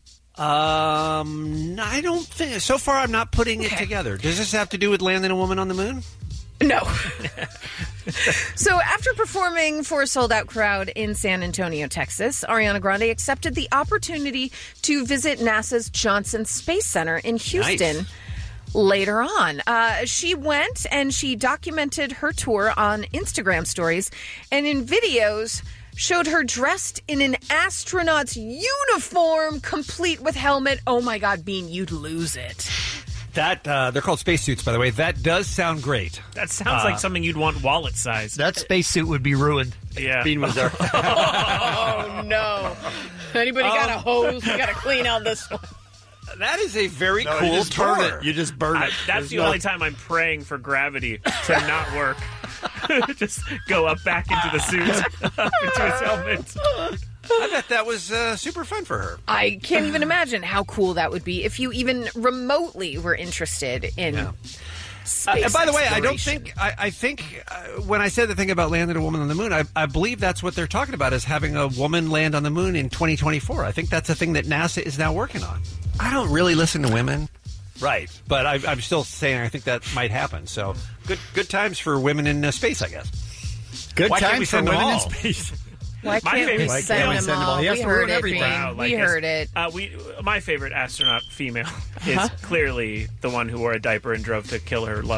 Um, I don't think. So far, I'm not putting it Okay. together. Does this have to do with landing a woman on the moon? No. So, after performing for a sold out crowd in San Antonio, Texas, Ariana Grande accepted the opportunity to visit NASA's Johnson Space Center in Houston. Nice. Later on, uh, she went and she documented her tour on Instagram stories and in videos showed her dressed in an astronaut's uniform, complete with helmet. Oh my God, Bean, you'd lose it. That uh, they're called spacesuits, by the way. That does sound great. That sounds Uh, like something you'd want wallet size. That spacesuit would be ruined. Yeah. Bean was there. Oh no! Anybody got a hose? We got to clean out this one. That is a very No, cool you just burn tour. it. You just burn I, it. that's There's the no- only time I'm praying for gravity to not work. Just go up back into the suit, up into his helmet. I bet that was uh, super fun for her. I can't even imagine how cool that would be if you even remotely were interested in. Yeah. Space Uh, and by the way, I don't exploration. think I, I think uh, when I said the thing about landing a woman on the moon, I, I believe that's what they're talking about is having a woman land on the moon in twenty twenty-four. I think that's a thing that NASA is now working on. I don't really listen to women, right? But I, I'm still saying I think that might happen. So good good times for women in uh, space, I guess. Good Why can't time we for send them women in all? space. Why My can't we favorite- Why send can't we them send them all? all? He has We to heard ruin it, everything. Bean. Wow, like we it's- heard it. Uh, we, my favorite astronaut female is clearly the one who wore a diaper and drove to kill her lover.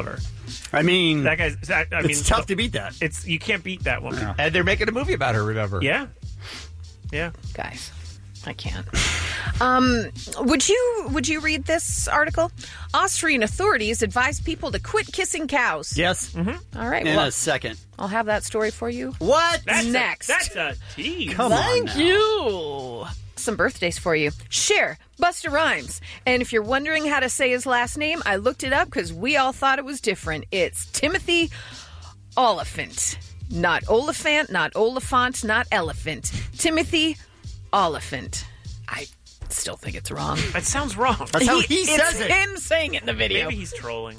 I mean, that guy's. That, I mean, it's tough to beat that. It's you can't beat that woman. Yeah. And they're making a movie about her. Remember? Yeah, yeah, guys, I can't. Um, would you would you read this article? Austrian authorities advise people to quit kissing cows. Yes. Mm-hmm. All right. In well, a second. I'll have that story for you. What? That's next? A, that's a tease. Come Thank on now. you. Some birthdays for you. Cher, Busta Rhymes. And if you're wondering how to say his last name, I looked it up because we all thought it was different. It's Timothy Oliphant. Not Oliphant, not Oliphant, not Elephant. Timothy Oliphant. I still think it's wrong. That sounds wrong. That's how he says it's it. him saying it in the video. Maybe he's trolling.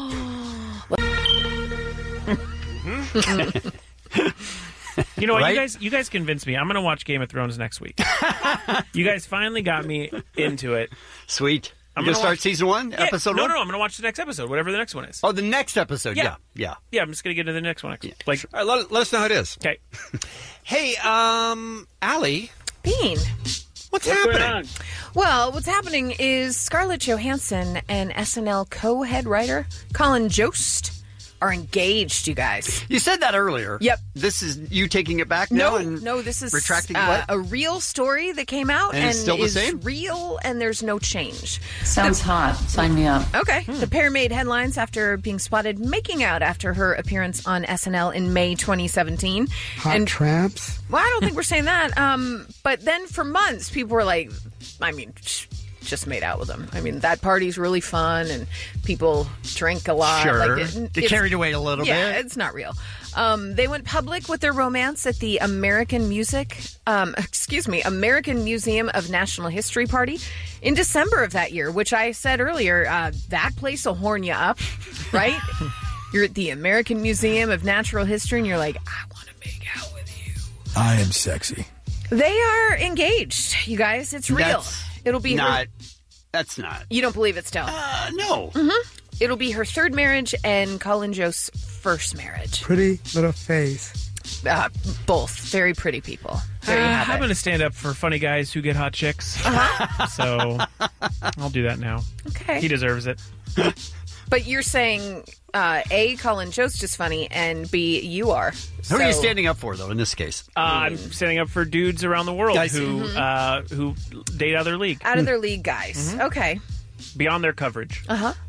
You know what, Right? you guys you guys convinced me. I'm going to watch Game of Thrones next week. You guys finally got me into it. Sweet. I'm You gonna gonna start watch- season one, Yeah, episode no, one? No, no, I'm going to watch the next episode, whatever the next one is. Oh, the next episode. Yeah. Yeah, yeah. Yeah, I'm just going to get to the next one. Next, like, All right, let, let us know how it is. Okay. Hey, um, Allie, Bean. what's, happening? Well, what's happening is Scarlett Johansson and S N L co-head writer Colin Jost are engaged, you guys. You said that earlier. Yep. This is you taking it back now No, and no, this is retracting uh, what? a real story that came out And and, it's still the is same? real, and there's no change. Sounds hot. Sign me up. Okay. The pair made headlines after being spotted making out after her appearance on S N L in May twenty seventeen. Hot and tramps. Well, I don't think we're saying that. Um, but then for months, people were like, I mean, sh- just made out with him. I mean, that party's really fun, and people drink a lot. Sure. Like, it- Get it's- carried away a little yeah, bit. it's not real. Um, they went public with their romance at the American Music, um, excuse me, American Museum of National History party in December of that year, which I said earlier, uh, that place will horn you up, right? You're at the American Museum of Natural History, and you're like, I want to make out with you. I am sexy. They are engaged, you guys. It's real. That's It'll be not. her. That's not. You don't believe it still? Uh, no. Mm-hmm. It'll be her third marriage and Colin Jost's first marriage. Pretty little face. Uh, both very pretty people. There you Uh, have I'm it. going to stand up for funny guys who get hot chicks. Uh-huh. So I'll do that now. Okay. He deserves it. But you're saying uh, A, Colin Jost is funny, and B, you are. Who are you So- standing up for, though, in this case? Uh, I'm standing up for dudes around the world Guys. who Mhm. uh, who date other league. Out of their league guys. Mhm. Okay. Beyond their coverage. Uh huh.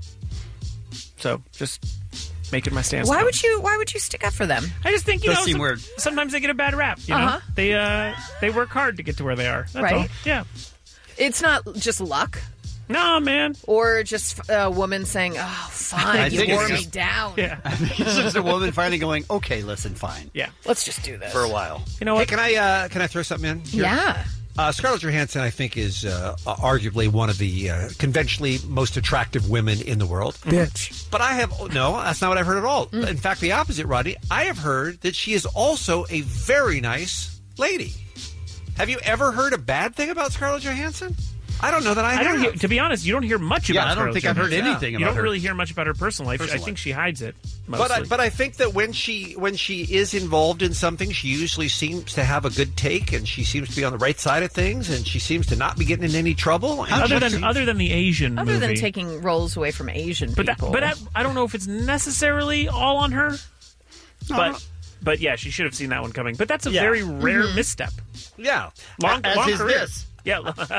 So just making my stance. Why known. would you? Why would you stick up for them? I just think you Does know seem some- weird. sometimes they get a bad rap. You know, Uh-huh. they uh, they work hard to get to where they are. That's Right. all. Yeah. It's not just luck. No, man. Or just a woman saying, "Oh, I fine, you think wore it's me just- down. Yeah. It's just a woman finally going, okay, listen, fine. Yeah. Let's just do this For a while. You know Hey, what? can I uh, can I throw something in? here? Yeah. Uh, Scarlett Johansson, I think, is uh, arguably one of the uh, conventionally most attractive women in the world. Bitch. But I have no, that's not what I've heard at all. Mm. In fact, the opposite, Rodney. I have heard that she is also a very nice lady. Have you ever heard a bad thing about Scarlett Johansson? I don't know that I, I have. don't hear, to be honest, you don't hear much Yeah, about I don't Scarlett think I've heard Johansson. anything You about don't her. really hear much about her personal life. Personal I think life. she hides it mostly. But I, but I think that when she when she is involved in something, she usually seems to have a good take, and she seems to be on the right side of things, and she seems to not be getting in any trouble. And other she- than other than the Asian Other movie, than taking roles away from Asian but that, people. but that, I don't know if it's necessarily all on her. But but yeah, she should have seen that one coming. But that's a Yeah. very rare Mm-hmm. misstep. yeah, Long, As long is career. this. Yeah.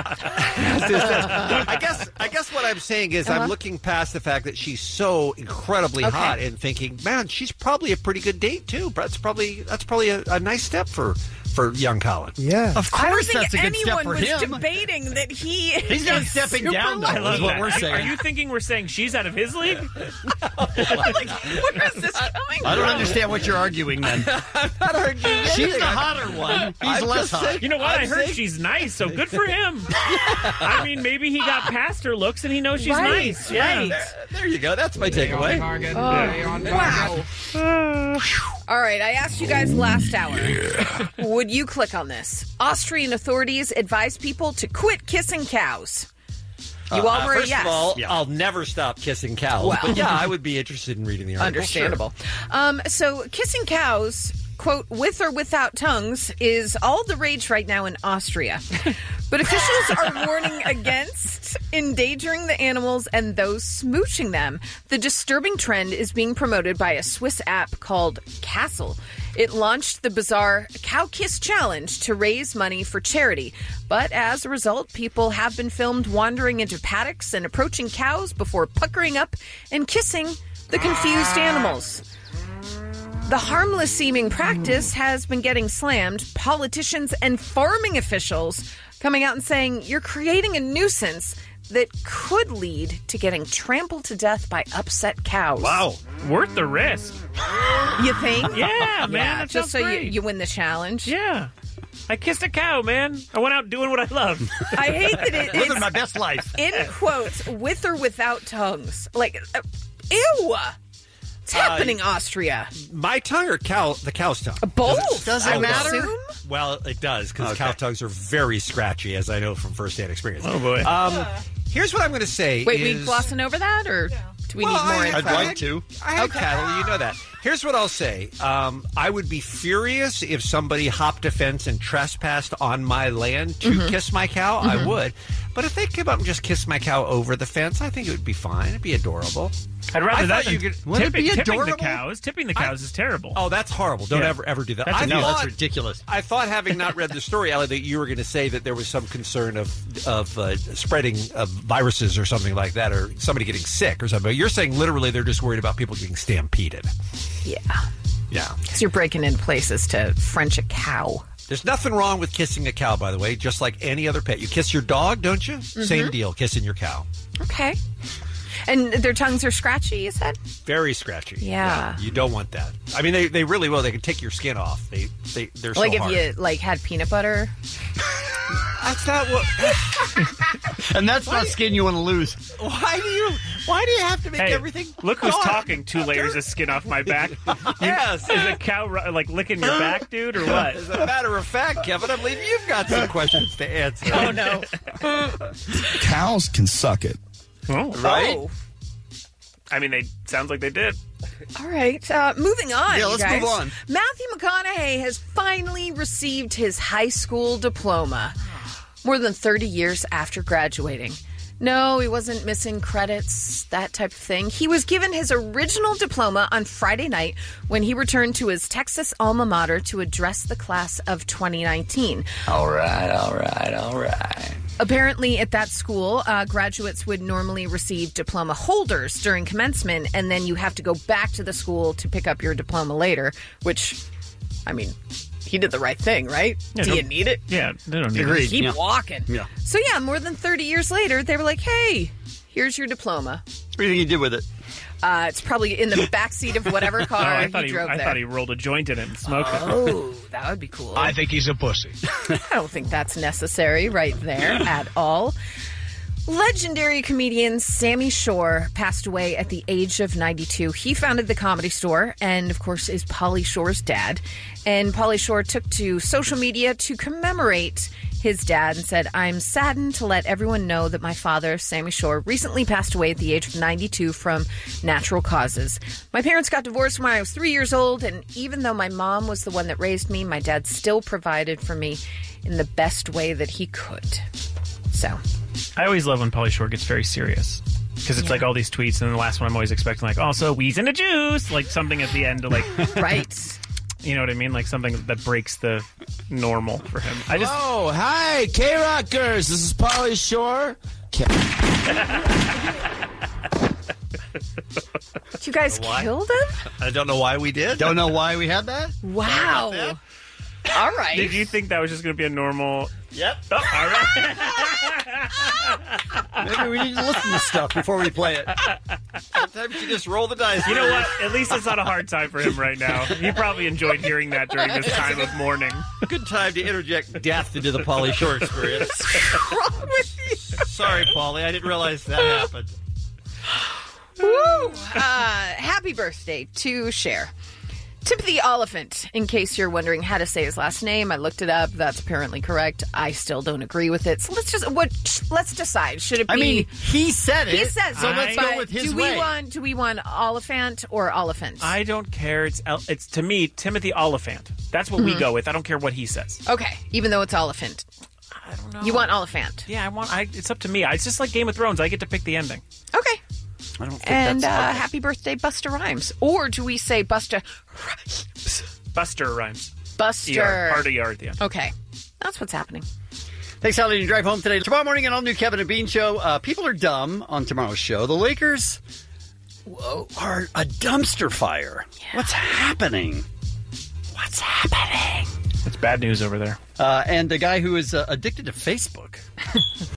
I guess I guess what I'm saying is Uh-huh. I'm looking past the fact that she's so incredibly Okay. hot and thinking, man, she's probably a pretty good date too. That's probably that's probably a, a nice step for for young Colin. Yeah. Of I don't course, think that's a good step anyone for was him. debating that he. He's not is stepping super down, though. I lucky. love is what that. we're Are- saying. Are you thinking we're saying she's out of his league? Like, where is this coming I don't from? understand what you're arguing then. I'm not arguing. She's anything. the hotter one. He's I'm less just hot. saying- You know what? I'm I heard saying- she's nice, so good for him. I mean, maybe he got past her looks and he knows she's Right, nice. Yeah. right. There, there you go. That's my takeaway. Wow. All right, I asked you guys last hour. Would you click on this? Austrian authorities advise people to quit kissing cows. You all Uh, were a first yes. of all, Yeah. I'll never stop kissing cows. Well. But yeah, I would be interested in reading the article. Understandable. Um, so, kissing cows quote, with or without tongues is all the rage right now in Austria. But officials are warning against endangering the animals and those smooching them. The disturbing trend is being promoted by a Swiss app called Castle. It launched the bizarre Cow Kiss Challenge to raise money for charity. But as a result, people have been filmed wandering into paddocks and approaching cows before puckering up and kissing the confused animals. The harmless-seeming practice has been getting slammed. Politicians and farming officials coming out and saying, you're creating a nuisance that could lead to getting trampled to death by upset cows. Wow. Worth the risk. You think? Yeah, man. That just sounds so you, great. you win the challenge. Yeah. I kissed a cow, man. I went out doing what I love. I hate that it, Living it's my best life. in quotes, with or without tongues. Like, uh, ew. It's happening, Uh, Austria. My tongue or cow? The cow's tongue. Both. Does it I would matter? assume. Well, it does because Okay. cow tongues are very scratchy, as I know from firsthand experience. Oh, boy. Um, here's what I'm going to say. Wait, is, we glossing over that, or do we Well, need more I- info? I'd like to. I have Okay. cattle, you know that. Here's what I'll say. Um, I would be furious if somebody hopped a fence and trespassed on my land to Mm-hmm. kiss my cow. I would. But if they came up and just kissed my cow over the fence, I think it would be fine. It'd be adorable. I'd rather I that thought than you could- Wouldn't it tipping, be tipping the adorable? cows. Tipping the cows is terrible. Oh, that's horrible. Don't Yeah. ever, ever do that. That's I a No, thought, that's ridiculous. I thought, having not read the story, Ellie, that you were going to say that there was some concern of of uh, spreading uh, viruses or something like that, or somebody getting sick or something. But you're saying literally they're just worried about people getting stampeded. Yeah. Yeah. Because you're breaking into places to French a cow. There's nothing wrong with kissing a cow, by the way, just like any other pet. You kiss your dog, don't you? Mm-hmm. Same deal, kissing your cow. Okay. And their tongues are scratchy, you said? Very scratchy. Yeah. You don't want that. I mean, they, they really will. They can take your skin off. They, they, they're Like so if hard. you like had peanut butter. That's not what... And that's not skin you want to lose. Why do you... Why do you have to make Hey, everything... look who's hard? talking. Two layers of skin off my back. Yes. Is a cow ru- like licking your back, dude, or what? As a matter of fact, Kevin, I believe you've got some questions to answer. Oh, no. Cows can suck it. Oh, Right? Oh. I mean, they sounds like they did. All right. Uh, moving on. Yeah, you let's guys. move on. Matthew McConaughey has finally received his high school diploma more than thirty years after graduating. No, he wasn't missing credits, that type of thing. He was given his original diploma on Friday night when he returned to his Texas alma mater to address the class of twenty nineteen. All right, all right, all right. Apparently, at that school, uh, graduates would normally receive diploma holders during commencement, and then you have to go back to the school to pick up your diploma later, which, I mean, he did the right thing, right? Yeah, Do you don't- need it? Yeah, they don't need Agreed. it. Keep Yeah. walking. Yeah. So, yeah, more than thirty years later, they were like, hey, here's your diploma. What do you think he did with it? Uh, it's probably in the backseat of whatever Oh, car I he thought he, drove I there. thought he rolled a joint in it and smoked it. Oh, that would be cool. I think he's a pussy. I don't think that's necessary right there at all. Legendary comedian Sammy Shore passed away at the age of ninety-two. He founded the Comedy Store and, of course, is Pauly Shore's dad. And Pauly Shore took to social media to commemorate his dad and said, I'm saddened to let everyone know that my father, Sammy Shore, recently passed away at the age of ninety-two from natural causes. My parents got divorced when I was three years old, and even though my mom was the one that raised me, my dad still provided for me in the best way that he could. So... I always love when Pauly Shore gets very serious. Because it's Yeah. like all these tweets, and then the last one I'm always expecting, like, also, wheezing a juice! Like something at the end to, like, Right. you know what I mean? Like something that breaks the normal for him. I just. Oh, hi, K-Rockers. This is Pauly Shore. K- Did you guys Why? kill them? I don't know why we did. Don't know why we had that? Wow. All right. Did you think that was just going to be a normal. Yep. Oh, all right. Maybe we need to listen to stuff before we play it. Sometimes you just roll the dice. You know what? At least it's not a hard time for him right now. He probably enjoyed hearing that during this time of mourning. Good time to interject death into the Pauly Shore experience. What's wrong with you? Sorry, Pauly. I didn't realize that happened. Woo! Uh, happy birthday to Cher. Timothy Oliphant, in case you're wondering how to say his last name, I looked it up. That's apparently correct. I still don't agree with it. So let's just what let's decide. Should it be? I mean, he said it. He says so it, let's but go with his do we way. want do we want Oliphant or Oliphant? I don't care. It's it's to me Timothy Oliphant. That's what we Mhm. go with. I don't care what he says. Okay, even though it's Oliphant. I don't know. You want Oliphant? Yeah, I want. I, it's up to me. It's just like Game of Thrones. I get to pick the ending. Okay. I don't think And uh, that's happy birthday, Buster Rhymes. Or do we say Buster? Buster Rhymes. Buster. E R, hard E R at the end. Okay, that's what's happening. Thanks, Howdy, to drive home today. Tomorrow morning, an all-new Kevin and Bean show. Uh, people are dumb on tomorrow's show. The Lakers whoa, are a dumpster fire. What's happening? What's happening? It's bad news over there. Uh, and the guy who is uh, addicted to Facebook.